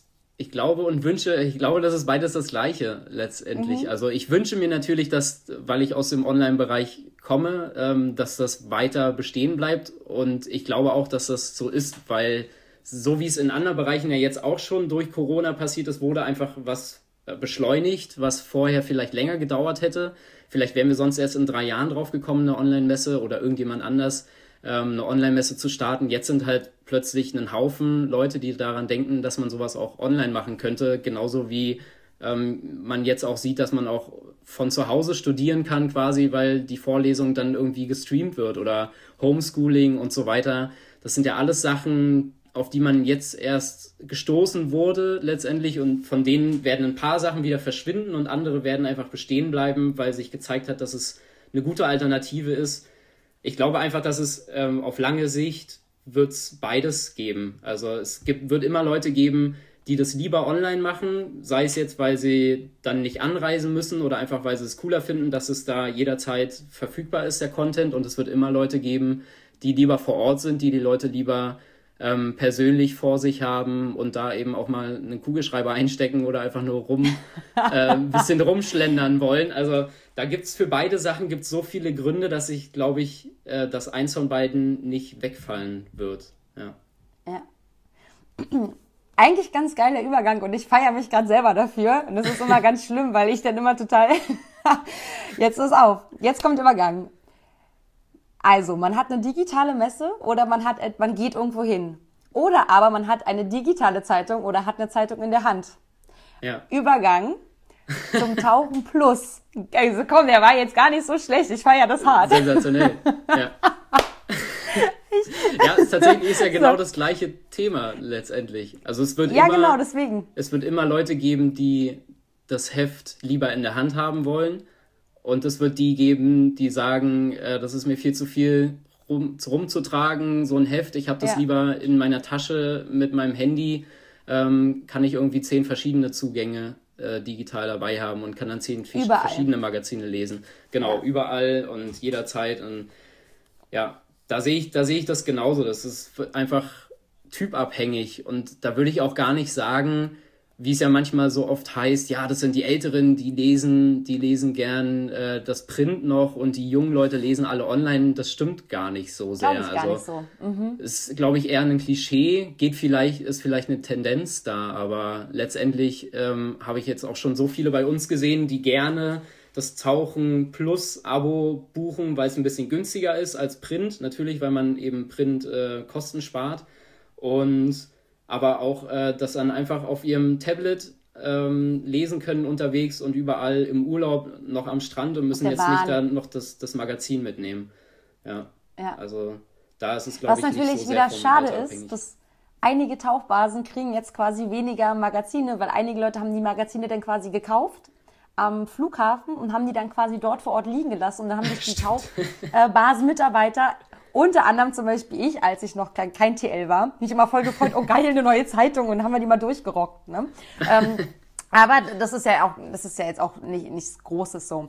beides das Gleiche letztendlich. Also ich wünsche mir natürlich, dass, weil ich aus dem Online-Bereich komme, dass das weiter bestehen bleibt. Und ich glaube auch, dass das so ist, weil so wie es in anderen Bereichen ja jetzt auch schon durch Corona passiert ist, wurde einfach was beschleunigt, was vorher vielleicht länger gedauert hätte. Vielleicht wären wir sonst erst in 3 Jahren drauf gekommen, eine Online-Messe oder irgendjemand anders eine Online-Messe zu starten. Jetzt sind halt plötzlich ein Haufen Leute, die daran denken, dass man sowas auch online machen könnte. Genauso wie man jetzt auch sieht, dass man auch von zu Hause studieren kann quasi, weil die Vorlesung dann irgendwie gestreamt wird oder Homeschooling und so weiter. Das sind ja alles Sachen, auf die man jetzt erst gestoßen wurde letztendlich und von denen werden ein paar Sachen wieder verschwinden und andere werden einfach bestehen bleiben, weil sich gezeigt hat, dass es eine gute Alternative ist. Ich glaube einfach, dass es auf lange Sicht wird es beides geben. Also wird immer Leute geben, die das lieber online machen, sei es jetzt, weil sie dann nicht anreisen müssen oder einfach, weil sie es cooler finden, dass es da jederzeit verfügbar ist, der Content. Und es wird immer Leute geben, die lieber vor Ort sind, die Leute lieber persönlich vor sich haben und da eben auch mal einen Kugelschreiber einstecken oder einfach nur ein bisschen rumschlendern wollen. Also da gibt's für beide Sachen gibt's so viele Gründe, dass ich, glaube ich, dass eins von beiden nicht wegfallen wird. Ja.
Eigentlich ganz geiler Übergang und ich feiere mich gerade selber dafür. Und das ist immer ganz schlimm, weil ich dann immer total... Jetzt ist auf. Jetzt kommt Übergang. Also, man hat eine digitale Messe oder man geht irgendwo hin. Oder aber man hat eine digitale Zeitung oder hat eine Zeitung in der Hand.
Ja.
Übergang zum Tauchen Plus. Also komm, der war jetzt gar nicht so schlecht. Ich feiere das hart.
Sensationell. Ja. Ja, tatsächlich ist ja genau das gleiche Thema letztendlich. Also es wird
genau, deswegen.
Es wird immer Leute geben, die das Heft lieber in der Hand haben wollen. Und es wird die geben, die sagen, das ist mir viel zu viel rumzutragen, so ein Heft. Ich habe das lieber in meiner Tasche mit meinem Handy. Kann ich irgendwie 10 verschiedene Zugänge digital dabei haben und kann dann 10 verschiedene Magazine lesen. Genau, überall und jederzeit. Und ja, da sehe ich das genauso. Das ist einfach typabhängig. Und da würde ich auch gar nicht sagen, wie es ja manchmal so oft heißt, ja, das sind die Älteren, die lesen gern das Print noch und die jungen Leute lesen alle online. Das stimmt gar nicht so sehr. Ist, glaube ich, eher ein Klischee. Ist vielleicht eine Tendenz da, aber letztendlich habe ich jetzt auch schon so viele bei uns gesehen, die gerne das Tauchen Plus Abo buchen, weil es ein bisschen günstiger ist als Print. Natürlich, weil man eben Print Kosten spart. Aber auch das dann einfach auf ihrem Tablet lesen können unterwegs und überall im Urlaub noch am Strand und müssen jetzt nicht dann noch das Magazin mitnehmen. Ja. Also da ist es, glaube ich, nicht so sehr vom
Was natürlich wieder schade ist, dass einige Tauchbasen kriegen jetzt quasi weniger Magazine, weil einige Leute haben die Magazine dann quasi gekauft am Flughafen und haben die dann quasi dort vor Ort liegen gelassen und dann haben sich die Tauchbasenmitarbeiter unter anderem zum Beispiel ich, als ich noch kein TL war, mich immer voll gefreut, oh geil, eine neue Zeitung und haben wir die mal durchgerockt. Ne? Aber das ist ja jetzt auch nichts Großes so.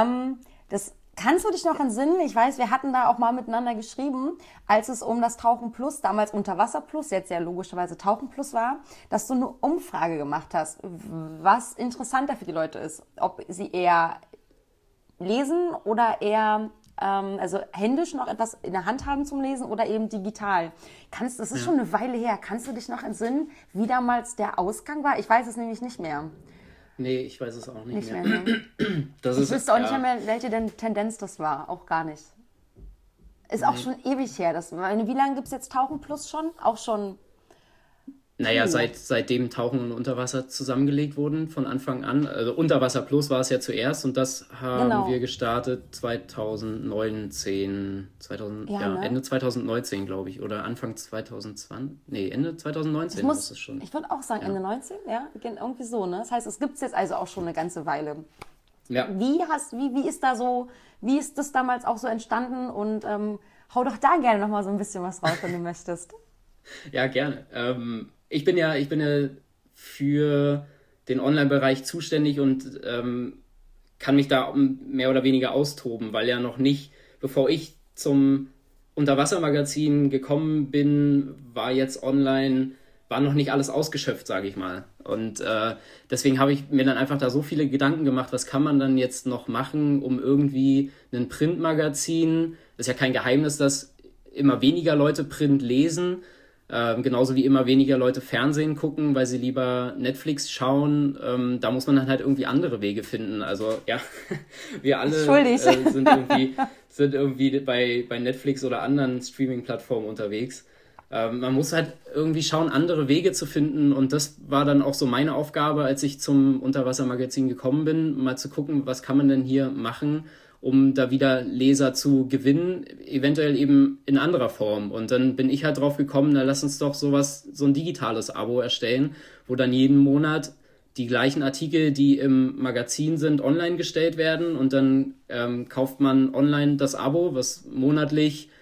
Kannst du dich noch entsinnen? Ich weiß, wir hatten da auch mal miteinander geschrieben, als es um das Tauchen Plus, damals Unterwasser Plus, jetzt ja logischerweise Tauchen Plus war, dass du eine Umfrage gemacht hast, was interessanter für die Leute ist. Ob sie eher lesen oder eher also händisch noch etwas in der Hand haben zum Lesen oder eben digital. Das ist schon eine Weile her. Kannst du dich noch entsinnen, wie damals der Ausgang war? Ich weiß es nämlich nicht mehr.
Nee, ich weiß es auch nicht mehr.
Ne? Ich wüsste auch nicht mehr, welche denn Tendenz das war. Auch gar nicht. Ist auch schon ewig her. Wie lange gibt es jetzt Tauchen Plus schon? Auch schon...
Naja, seitdem Tauchen und Unterwasser zusammengelegt wurden, von Anfang an. Also Unterwasser Plus war es ja zuerst und das haben wir gestartet 2019, Ende 2019, glaube ich, oder Anfang 2020. Nee, Ende 2019 muss es schon.
Ich würde auch sagen, Ende 19, ja, irgendwie so, ne? Das heißt, es gibt es jetzt also auch schon eine ganze Weile. Ja. Wie ist das damals auch so entstanden und hau doch da gerne nochmal so ein bisschen was raus, wenn du möchtest.
Ja, gerne. Ich bin ja für den Online-Bereich zuständig und kann mich da mehr oder weniger austoben, weil ja noch nicht, bevor ich zum Unterwassermagazin gekommen bin, war noch nicht alles ausgeschöpft, sage ich mal. Und deswegen habe ich mir dann einfach da so viele Gedanken gemacht, was kann man dann jetzt noch machen, um irgendwie ein Printmagazin, das ist ja kein Geheimnis, dass immer weniger Leute Print lesen, genauso wie immer weniger Leute Fernsehen gucken, weil sie lieber Netflix schauen. Da muss man dann halt irgendwie andere Wege finden. Also ja, wir alle sind irgendwie bei Netflix oder anderen Streaming-Plattformen unterwegs. Man muss halt irgendwie schauen, andere Wege zu finden. Und das war dann auch so meine Aufgabe, als ich zum Unterwassermagazin gekommen bin, mal zu gucken, was kann man denn hier machen, um da wieder Leser zu gewinnen, eventuell eben in anderer Form. Und dann bin ich halt drauf gekommen, lass uns doch so ein digitales Abo erstellen, wo dann jeden Monat die gleichen Artikel, die im Magazin sind, online gestellt werden und dann kauft man online das Abo, was monatlich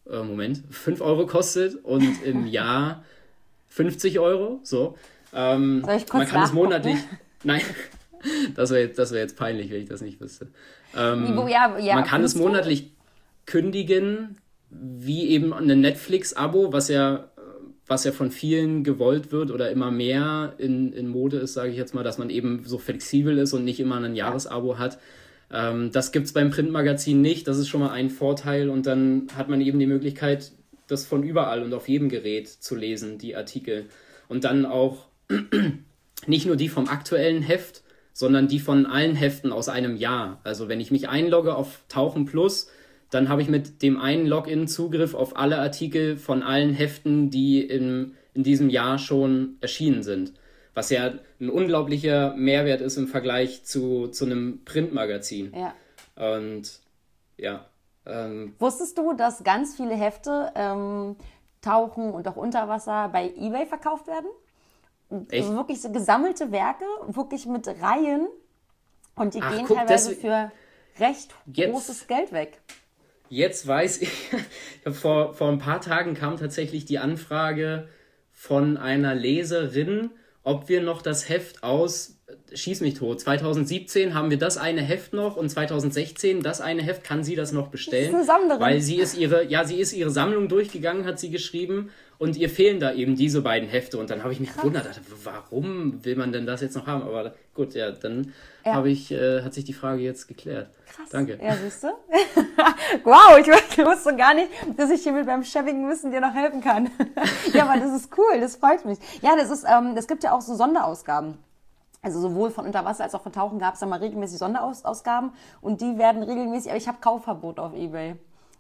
5 Euro kostet und im Jahr 50 Euro. So.
Soll ich kurz
man kann es monatlich... Nein, das wäre jetzt peinlich, wenn ich das nicht wüsste. Man kann es monatlich kündigen, wie eben ein Netflix-Abo, was ja was ja von vielen gewollt wird oder immer mehr in Mode ist, sage ich jetzt mal, dass man eben so flexibel ist und nicht immer ein Jahresabo hat. Das gibt's beim Printmagazin nicht, das ist schon mal ein Vorteil und dann hat man eben die Möglichkeit, das von überall und auf jedem Gerät zu lesen, die Artikel. Und dann auch nicht nur die vom aktuellen Heft, sondern die von allen Heften aus einem Jahr. Also wenn ich mich einlogge auf Tauchen Plus, dann habe ich mit dem einen Login Zugriff auf alle Artikel von allen Heften, die in diesem Jahr schon erschienen sind. Was ja ein unglaublicher Mehrwert ist im Vergleich zu einem Printmagazin.
Ja.
Und ja.
Wusstest du, dass ganz viele Hefte Tauchen und auch Unterwasser bei eBay verkauft werden?
Echt?
Also wirklich so gesammelte Werke, wirklich mit Reihen. Und die gehen teilweise für recht großes Geld weg.
Jetzt weiß ich, vor ein paar Tagen kam tatsächlich die Anfrage von einer Leserin, ob wir noch das Heft aus Schieß mich tot. 2017 haben wir das eine Heft noch und 2016 das eine Heft, kann sie das noch bestellen?
Das ist eine Sammlerin.
Weil sie ist ihre Sammlung durchgegangen, hat sie geschrieben, und ihr fehlen da eben diese beiden Hefte. Und dann habe ich mich gewundert, dachte, warum will man denn das jetzt noch haben? Aber gut, ja, dann hat sich die Frage jetzt geklärt.
Krass.
Danke.
Ja, siehst du? Wow, ich wusste gar nicht, dass ich hier mit beim schäbigen Wissen dir noch helfen kann. Ja, aber das ist cool, das freut mich. Ja, das gibt ja auch so Sonderausgaben. Also sowohl von Unterwasser als auch von Tauchen gab es da mal regelmäßig Sonderausgaben und die werden regelmäßig, aber ich habe Kaufverbot auf eBay.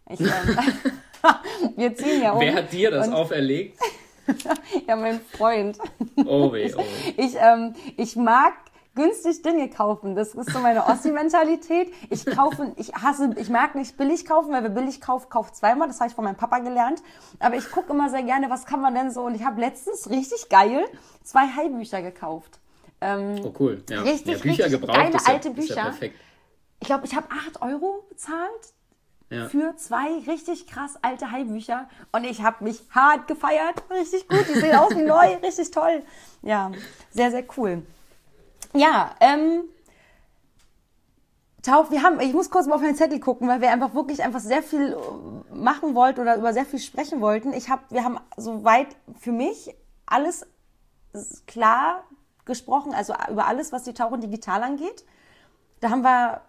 Wir ziehen ja um.
Wer hat dir das auferlegt?
Ja, mein Freund.
Oh weh.
Ich mag günstig Dinge kaufen. Das ist so meine Ossi-Mentalität. Ich mag nicht billig kaufen, weil wer billig kauft zweimal. Das habe ich von meinem Papa gelernt. Aber ich gucke immer sehr gerne, was kann man denn so. Und ich habe letztens richtig geil 2 Hai-Bücher gekauft.
Oh cool. Ja.
Richtig,
Bücher
richtig
gebraucht,
geile alte
Bücher. Ist ja perfekt.
Ich glaube, ich habe 8 € bezahlt für 2 richtig krass alte Hai-Bücher. Und ich habe mich hart gefeiert. Richtig gut. Die sehen aus wie neu. Richtig toll. Ja, sehr cool. Ja, ich muss kurz mal auf meinen Zettel gucken, weil wir einfach sehr viel machen wollten oder über sehr viel sprechen wollten. Wir haben soweit für mich alles klar gesprochen, also über alles, was die Tauchen digital angeht. Da haben wir,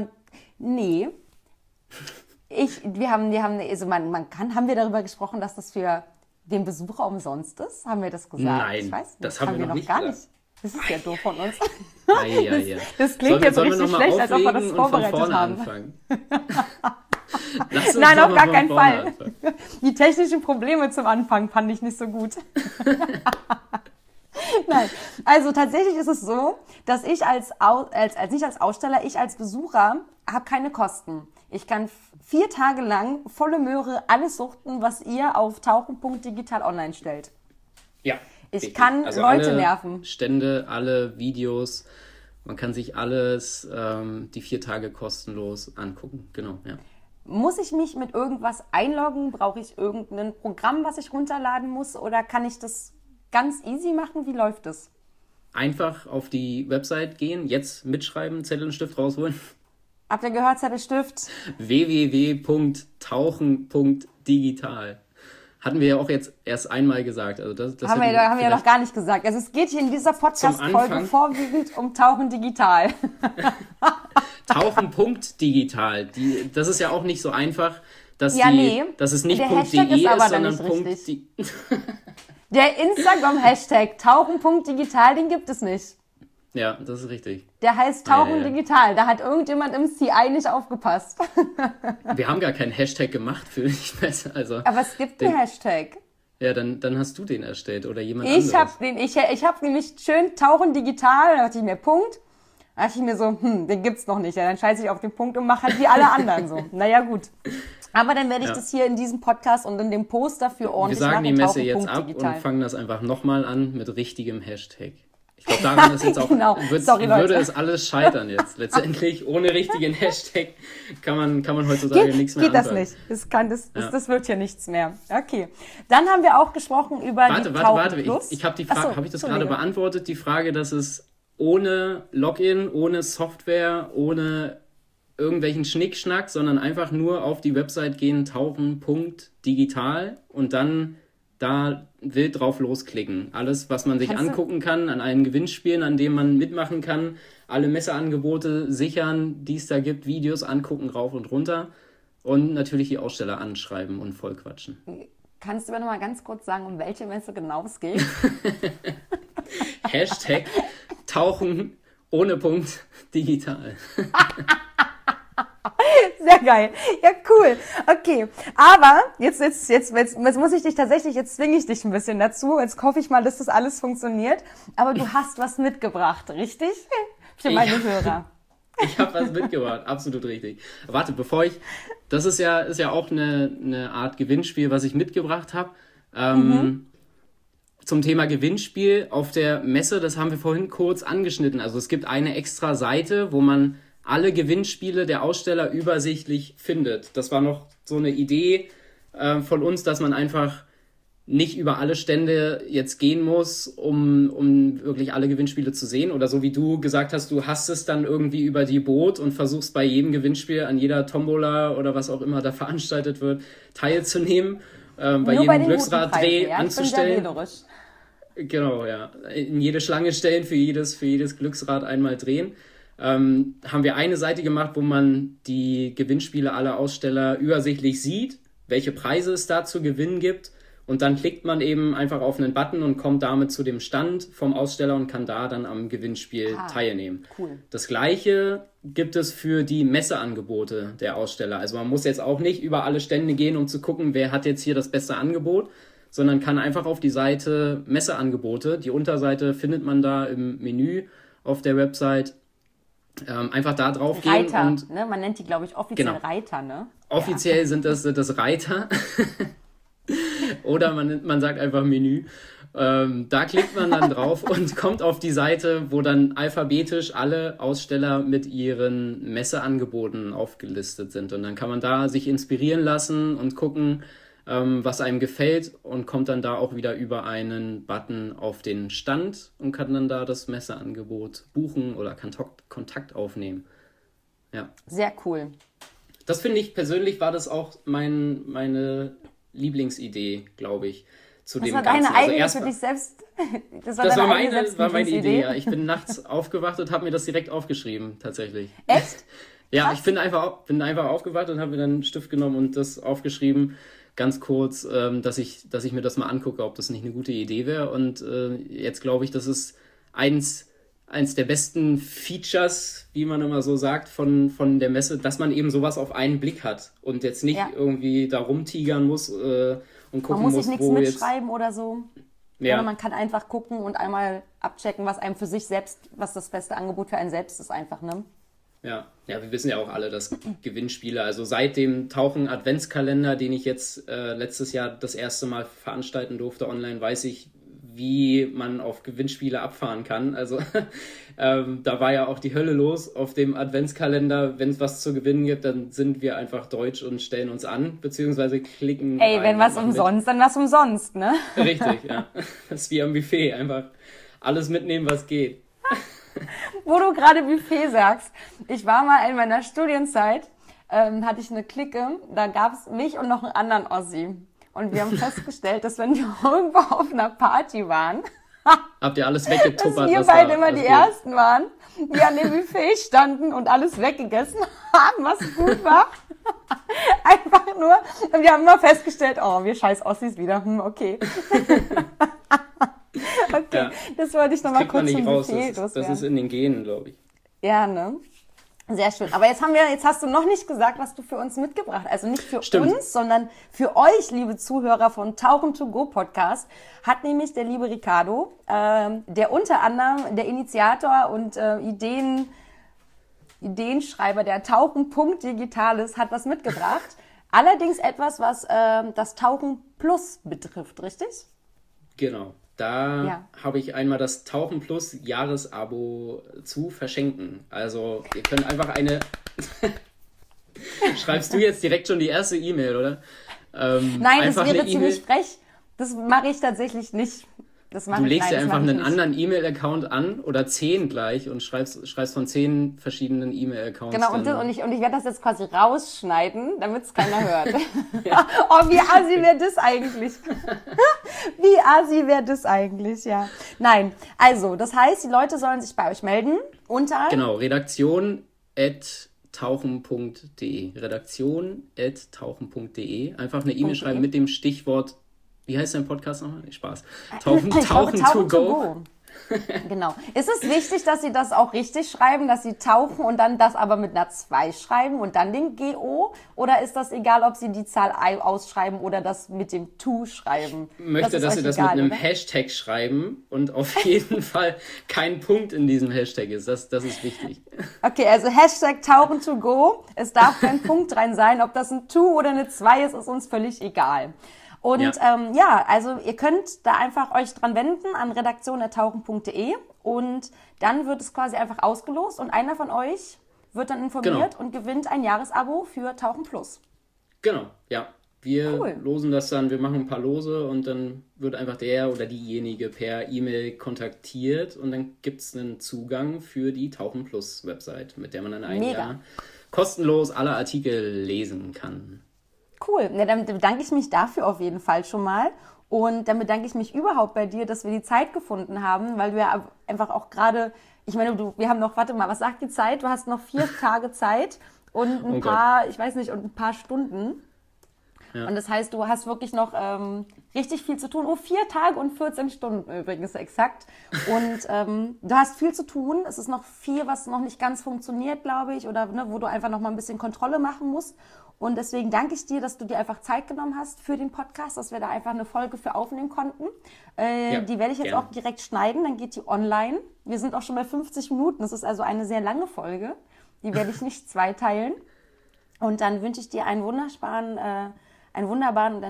haben wir darüber gesprochen, dass das für den Besucher umsonst ist? Haben wir das gesagt?
Nein,
ich weiß nicht.
das haben wir noch nicht
gar
gesagt.
nicht. Das ist ja doof von uns.
Ja.
Das klingt jetzt richtig schlecht, als ob wir das vorbereitet haben. Nein, auf gar keinen Fall. Anfangen. Die technischen Probleme zum Anfang fand ich nicht so gut. Nein, also tatsächlich ist es so, dass ich nicht als Aussteller, ich als Besucher habe keine Kosten. Ich kann 4 Tage lang volle Möhre alles suchten, was ihr auf tauchen.digital online stellt.
Ja.
Ich kann Leute
alle
nerven.
Stände, alle Videos, man kann sich alles die 4 Tage kostenlos angucken. Genau, ja.
Muss ich mich mit irgendwas einloggen? Brauche ich irgendein Programm, was ich runterladen muss? Oder kann ich das ganz easy machen? Wie läuft das?
Einfach auf die Website gehen, jetzt mitschreiben, Zettel und Stift rausholen.
Habt ihr gehört, Zettel, Stift?
www.tauchen.digital. Hatten wir ja auch jetzt erst einmal gesagt. Also das
haben wir ja noch gar nicht gesagt. Also es geht hier in dieser Podcast-Folge vorwiegend um Tauchen digital.
Tauchen.digital. Das ist ja auch nicht so einfach, dass es nicht
.de ist, sondern .de. Der Instagram-Hashtag Tauchen.digital, den gibt es nicht.
Ja, das ist richtig.
Der heißt Tauchen digital. Da hat irgendjemand im CI nicht aufgepasst.
Wir haben gar keinen Hashtag gemacht für dich besser. Also
aber es gibt einen Hashtag.
Ja, dann hast du den erstellt oder jemand anderes.
Ich habe nämlich schön Tauchen digital, da dachte ich mir Punkt. Da dachte ich mir so, den gibt's noch nicht. Ja, dann scheiße ich auf den Punkt und mache halt wie alle anderen so. Naja, gut. Aber dann werde ich das hier in diesem Podcast und in dem Post dafür ordentlich machen.
Wir sagen die Messe jetzt ab und fangen das einfach nochmal an mit richtigem Hashtag. Ich glaube, daran ist jetzt auch,
genau.
würde es alles scheitern jetzt. Letztendlich, ohne richtigen Hashtag kann man heutzutage nichts mehr anfangen.
Geht das nicht. Das wird ja nichts mehr. Okay. Dann haben wir auch gesprochen über die Tauchen Plus.
Ich habe die Frage, habe ich das gerade beantwortet? Die Frage, dass es ohne Login, ohne Software, ohne irgendwelchen Schnickschnack, sondern einfach nur auf die Website gehen, tauchen.digital und dann da wild drauf losklicken. Alles, was man sich angucken kann an allen Gewinnspielen, an denen man mitmachen kann, alle Messeangebote sichern, die es da gibt, Videos angucken, rauf und runter und natürlich die Aussteller anschreiben und vollquatschen.
Kannst du mir noch mal ganz kurz sagen, um welche Messe genau es geht?
Hashtag Tauchen ohne Punkt digital.
Sehr geil. Ja, cool. Okay. Aber jetzt muss ich dich tatsächlich, jetzt zwinge ich dich ein bisschen dazu. Jetzt hoffe ich mal, dass das alles funktioniert. Aber du hast was mitgebracht, richtig? Für meine Hörer.
Ich habe was mitgebracht, absolut richtig. Warte, das ist ja auch eine Art Gewinnspiel, was ich mitgebracht habe. Zum Thema Gewinnspiel auf der Messe, das haben wir vorhin kurz angeschnitten. Also es gibt eine extra Seite, wo man alle Gewinnspiele der Aussteller übersichtlich findet. Das war noch so eine Idee von uns, dass man einfach nicht über alle Stände jetzt gehen muss, um wirklich alle Gewinnspiele zu sehen. Oder so wie du gesagt hast, du hast es dann irgendwie über die Boot und versuchst bei jedem Gewinnspiel an jeder Tombola oder was auch immer da veranstaltet wird, teilzunehmen. Bei jedem Glücksraddreh anzustellen. Genau, ja. In jede Schlange stellen, für jedes Glücksrad einmal drehen. Haben wir eine Seite gemacht, wo man die Gewinnspiele aller Aussteller übersichtlich sieht, welche Preise es da zu gewinnen gibt. Und dann klickt man eben einfach auf einen Button und kommt damit zu dem Stand vom Aussteller und kann da dann am Gewinnspiel teilnehmen. Cool. Das Gleiche gibt es für die Messeangebote der Aussteller. Also man muss jetzt auch nicht über alle Stände gehen, um zu gucken, wer hat jetzt hier das beste Angebot, sondern kann einfach auf die Seite Messeangebote, die Unterseite findet man da im Menü auf der Website, einfach da drauf gehen.
Reiter, und, ne? Man nennt die, glaube ich, offiziell Reiter, ne?
Offiziell sind das Reiter. Oder man sagt einfach Menü. Da klickt man dann drauf und kommt auf die Seite, wo dann alphabetisch alle Aussteller mit ihren Messeangeboten aufgelistet sind. Und dann kann man da sich inspirieren lassen und gucken, was einem gefällt und kommt dann da auch wieder über einen Button auf den Stand und kann dann da das Messeangebot buchen oder Kontakt aufnehmen. Ja.
Sehr cool.
Das finde ich persönlich, war das auch meine Lieblingsidee, glaube ich, zu dem Ganzen.
Das war deine eigene für dich selbst?
Das war meine Idee, ja. Ich bin nachts aufgewacht und habe mir das direkt aufgeschrieben, tatsächlich.
Echt?
Ja, ich bin einfach aufgewacht und habe mir dann einen Stift genommen und das aufgeschrieben, ganz kurz, dass ich mir das mal angucke, ob das nicht eine gute Idee wäre. Und jetzt glaube ich, das ist eins der besten Features, wie man immer so sagt, von der Messe, dass man eben sowas auf einen Blick hat und jetzt nicht irgendwie da rumtigern muss und gucken muss, wo
man muss sich nichts mitschreiben oder so. Ja. Oder man kann einfach gucken und einmal abchecken, was einem für sich selbst, was das beste Angebot für einen selbst ist einfach, ne?
Ja, wir wissen ja auch alle, dass Gewinnspiele, also seit dem Tauchen-Adventskalender, den ich jetzt letztes Jahr das erste Mal veranstalten durfte online, weiß ich, wie man auf Gewinnspiele abfahren kann. Also da war ja auch die Hölle los auf dem Adventskalender. Wenn es was zu gewinnen gibt, dann sind wir einfach deutsch und stellen uns an, beziehungsweise klicken.
Ey, wenn was umsonst, dann was umsonst, ne?
Richtig, ja. Das ist wie am Buffet, einfach alles mitnehmen, was geht.
Wo du gerade Buffet sagst, ich war mal in meiner Studienzeit, hatte ich eine Clique, da gab es mich und noch einen anderen Ossi. Und wir haben festgestellt, dass wenn wir irgendwo auf einer Party waren,
habt ihr alles weggetuppert?
Dass wir beide immer die Ersten waren, die an dem Buffet standen und alles weggegessen haben, was gut war. Einfach nur, und wir haben immer festgestellt, oh, wir scheiß Ossis wieder, okay. Okay, ja, das wollte ich nochmal kurz zum Buffet loswerden.
Das ist in den Genen, glaube ich.
Ja, ne? Sehr schön. Aber jetzt hast du noch nicht gesagt, was du für uns mitgebracht hast. Also nicht für uns, sondern für euch, liebe Zuhörer von Tauchen to Go Podcast, hat nämlich der liebe Ricardo, der unter anderem der Initiator und Ideenschreiber der Tauchen.digital ist, hat was mitgebracht. Allerdings etwas, was das Tauchen Plus betrifft, richtig?
Genau. Da habe ich einmal das Tauchen Plus Jahresabo zu verschenken. Also ihr könnt einfach Schreibst du jetzt direkt schon die erste E-Mail, oder?
Nein, das wäre ziemlich frech. Das mache ich tatsächlich nicht.
Du legst ja einfach einen anderen E-Mail-Account an oder 10 gleich und schreibst von 10 verschiedenen E-Mail-Accounts.
Genau, und ich werde das jetzt quasi rausschneiden, damit es keiner hört. Oh, wie assi wäre das eigentlich? Wie assi wäre das eigentlich, ja. Nein, also, das heißt, die Leute sollen sich bei euch melden unter...
Genau, redaktion@tauchen.de. Redaktion@tauchen.de. Einfach eine E-Mail schreiben mit dem Stichwort... Wie heißt dein Podcast nochmal? Spaß. Tauchen to go.
Genau. Ist es wichtig, dass Sie das auch richtig schreiben, dass Sie tauchen und dann das aber mit einer 2 schreiben und dann den GO? Oder ist das egal, ob Sie die Zahl ausschreiben oder das mit dem to schreiben?
Ich möchte, dass Sie das mit einem Hashtag schreiben und auf jeden Fall kein Punkt in diesem Hashtag ist. Das ist wichtig.
Okay, also Hashtag Tauchen to go. Es darf kein Punkt rein sein. Ob das ein to oder eine 2 ist uns völlig egal. Und also ihr könnt da einfach euch dran wenden an redaktion@tauchen.de und dann wird es quasi einfach ausgelost und einer von euch wird dann informiert und gewinnt ein Jahresabo für Tauchen Plus.
Genau, ja. Wir losen das dann, wir machen ein paar Lose und dann wird einfach der oder diejenige per E-Mail kontaktiert und dann gibt es einen Zugang für die Tauchen Plus Website, mit der man dann ein Jahr kostenlos alle Artikel lesen kann.
Cool, ja, dann bedanke ich mich dafür auf jeden Fall schon mal und dann bedanke ich mich überhaupt bei dir, dass wir die Zeit gefunden haben, weil du ja einfach auch gerade, ich meine, wir haben noch, warte mal, was sagt die Zeit? Du hast noch 4 Tage Zeit und ein paar Stunden. Ja. Und das heißt, du hast wirklich noch richtig viel zu tun. 4 Tage und 14 Stunden übrigens exakt. Und du hast viel zu tun. Es ist noch viel, was noch nicht ganz funktioniert, glaube ich, oder wo du einfach noch mal ein bisschen Kontrolle machen musst. Und deswegen danke ich dir, dass du dir einfach Zeit genommen hast für den Podcast, dass wir da einfach eine Folge für aufnehmen konnten. Die werde ich jetzt auch direkt schneiden, dann geht die online. Wir sind auch schon bei 50 Minuten. Das ist also eine sehr lange Folge. Die werde ich nicht zweiteilen. Und dann wünsche ich dir einen wunderbaren und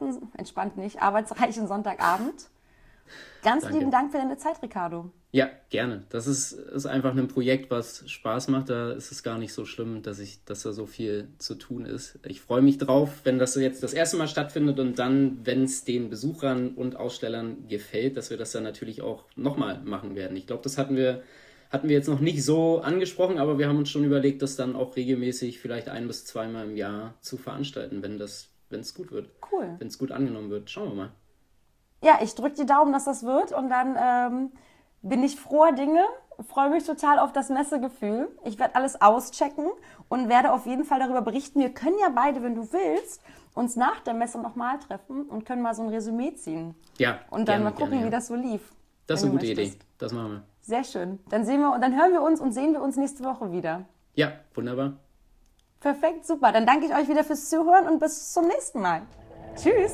arbeitsreichen Sonntagabend. Danke. Lieben Dank für deine Zeit, Ricardo.
Ja, gerne. Das ist einfach ein Projekt, was Spaß macht. Da ist es gar nicht so schlimm, dass da so viel zu tun ist. Ich freue mich drauf, wenn das jetzt das erste Mal stattfindet und dann, wenn es den Besuchern und Ausstellern gefällt, dass wir das dann natürlich auch nochmal machen werden. Ich glaube, das hatten wir jetzt noch nicht so angesprochen, aber wir haben uns schon überlegt, das dann auch regelmäßig vielleicht 1- bis 2-mal im Jahr zu veranstalten, wenn es gut wird.
Cool.
Wenn es gut angenommen wird. Schauen wir mal.
Ja, ich drücke die Daumen, dass das wird und dann bin ich froher Dinge, freue mich total auf das Messegefühl. Ich werde alles auschecken und werde auf jeden Fall darüber berichten. Wir können ja beide, wenn du willst, uns nach der Messe nochmal treffen und können mal so ein Resümee ziehen.
Ja.
Und dann mal gucken, wie das so lief.
Das ist eine gute Idee. Das machen wir.
Sehr schön. Dann hören wir uns und sehen wir uns nächste Woche wieder.
Ja, wunderbar.
Perfekt, super. Dann danke ich euch wieder fürs Zuhören und bis zum nächsten Mal. Tschüss.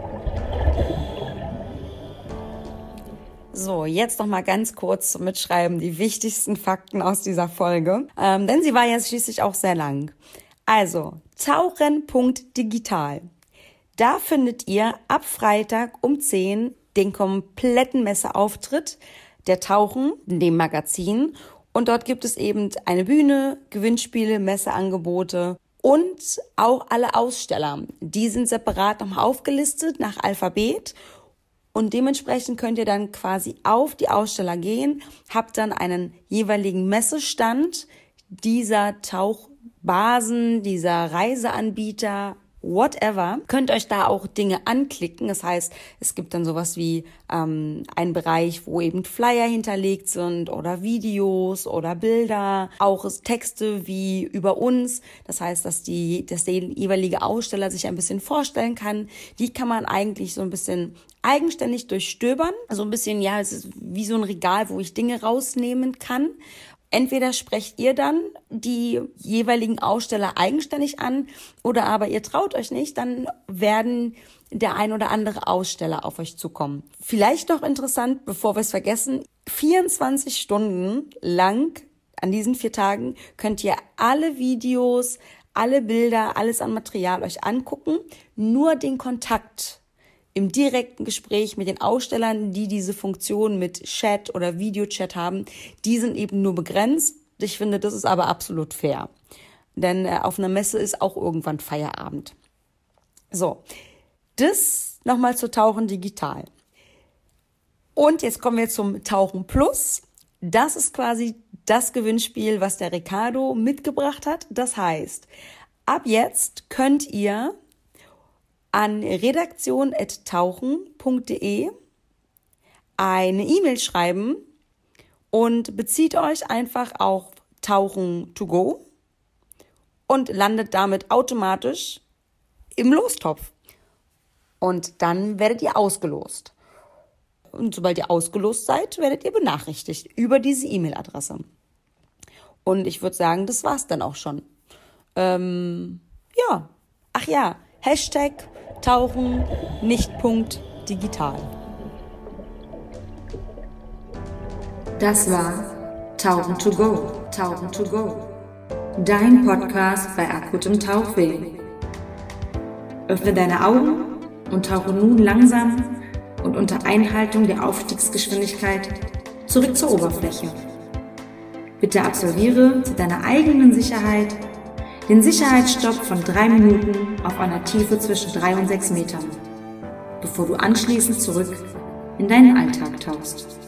So, jetzt noch mal ganz kurz zum Mitschreiben die wichtigsten Fakten aus dieser Folge, denn sie war jetzt schließlich auch sehr lang. Also, tauchen.digital. Da findet ihr ab Freitag um 10 den kompletten Messeauftritt der Tauchen in dem Magazin. Und dort gibt es eben eine Bühne, Gewinnspiele, Messeangebote und auch alle Aussteller. Die sind separat nochmal aufgelistet nach Alphabet. Und dementsprechend könnt ihr dann quasi auf die Aussteller gehen, habt dann einen jeweiligen Messestand dieser Tauchbasen, dieser Reiseanbieter, whatever. Könnt euch da auch Dinge anklicken. Das heißt, es gibt dann sowas wie einen Bereich, wo eben Flyer hinterlegt sind oder Videos oder Bilder, auch Texte wie über uns. Das heißt, dass der jeweilige Aussteller sich ein bisschen vorstellen kann. Die kann man eigentlich so ein bisschen eigenständig durchstöbern. Also ein bisschen, ja, es ist wie so ein Regal, wo ich Dinge rausnehmen kann. Entweder sprecht ihr dann die jeweiligen Aussteller eigenständig an oder aber ihr traut euch nicht, dann werden der ein oder andere Aussteller auf euch zukommen. Vielleicht noch interessant, bevor wir es vergessen, 24 Stunden lang an diesen 4 Tagen könnt ihr alle Videos, alle Bilder, alles an Material euch angucken, nur den Kontakt im direkten Gespräch mit den Ausstellern, die diese Funktion mit Chat oder Videochat haben, die sind eben nur begrenzt. Ich finde, das ist aber absolut fair. Denn auf einer Messe ist auch irgendwann Feierabend. So, das nochmal zu Tauchen digital. Und jetzt kommen wir zum Tauchen Plus. Das ist quasi das Gewinnspiel, was der Ricardo mitgebracht hat. Das heißt, ab jetzt könnt ihr an redaktion@tauchen.de eine E-Mail schreiben und bezieht euch einfach auf Tauchen to go und landet damit automatisch im Lostopf. Und dann werdet ihr ausgelost. Und sobald ihr ausgelost seid, werdet ihr benachrichtigt über diese E-Mail-Adresse. Und ich würde sagen, das war's dann auch schon. Hashtag Tauchen nicht Punkt digital.
Das war Tauchen to go, Tauchen to go. Dein Podcast bei akutem Tauchweh. Öffne deine Augen und tauche nun langsam und unter Einhaltung der Aufstiegsgeschwindigkeit zurück zur Oberfläche. Bitte absolviere zu deiner eigenen Sicherheit den Sicherheitsstopp von 3 Minuten auf einer Tiefe zwischen 3 und 6 Metern, bevor du anschließend zurück in deinen Alltag tauchst.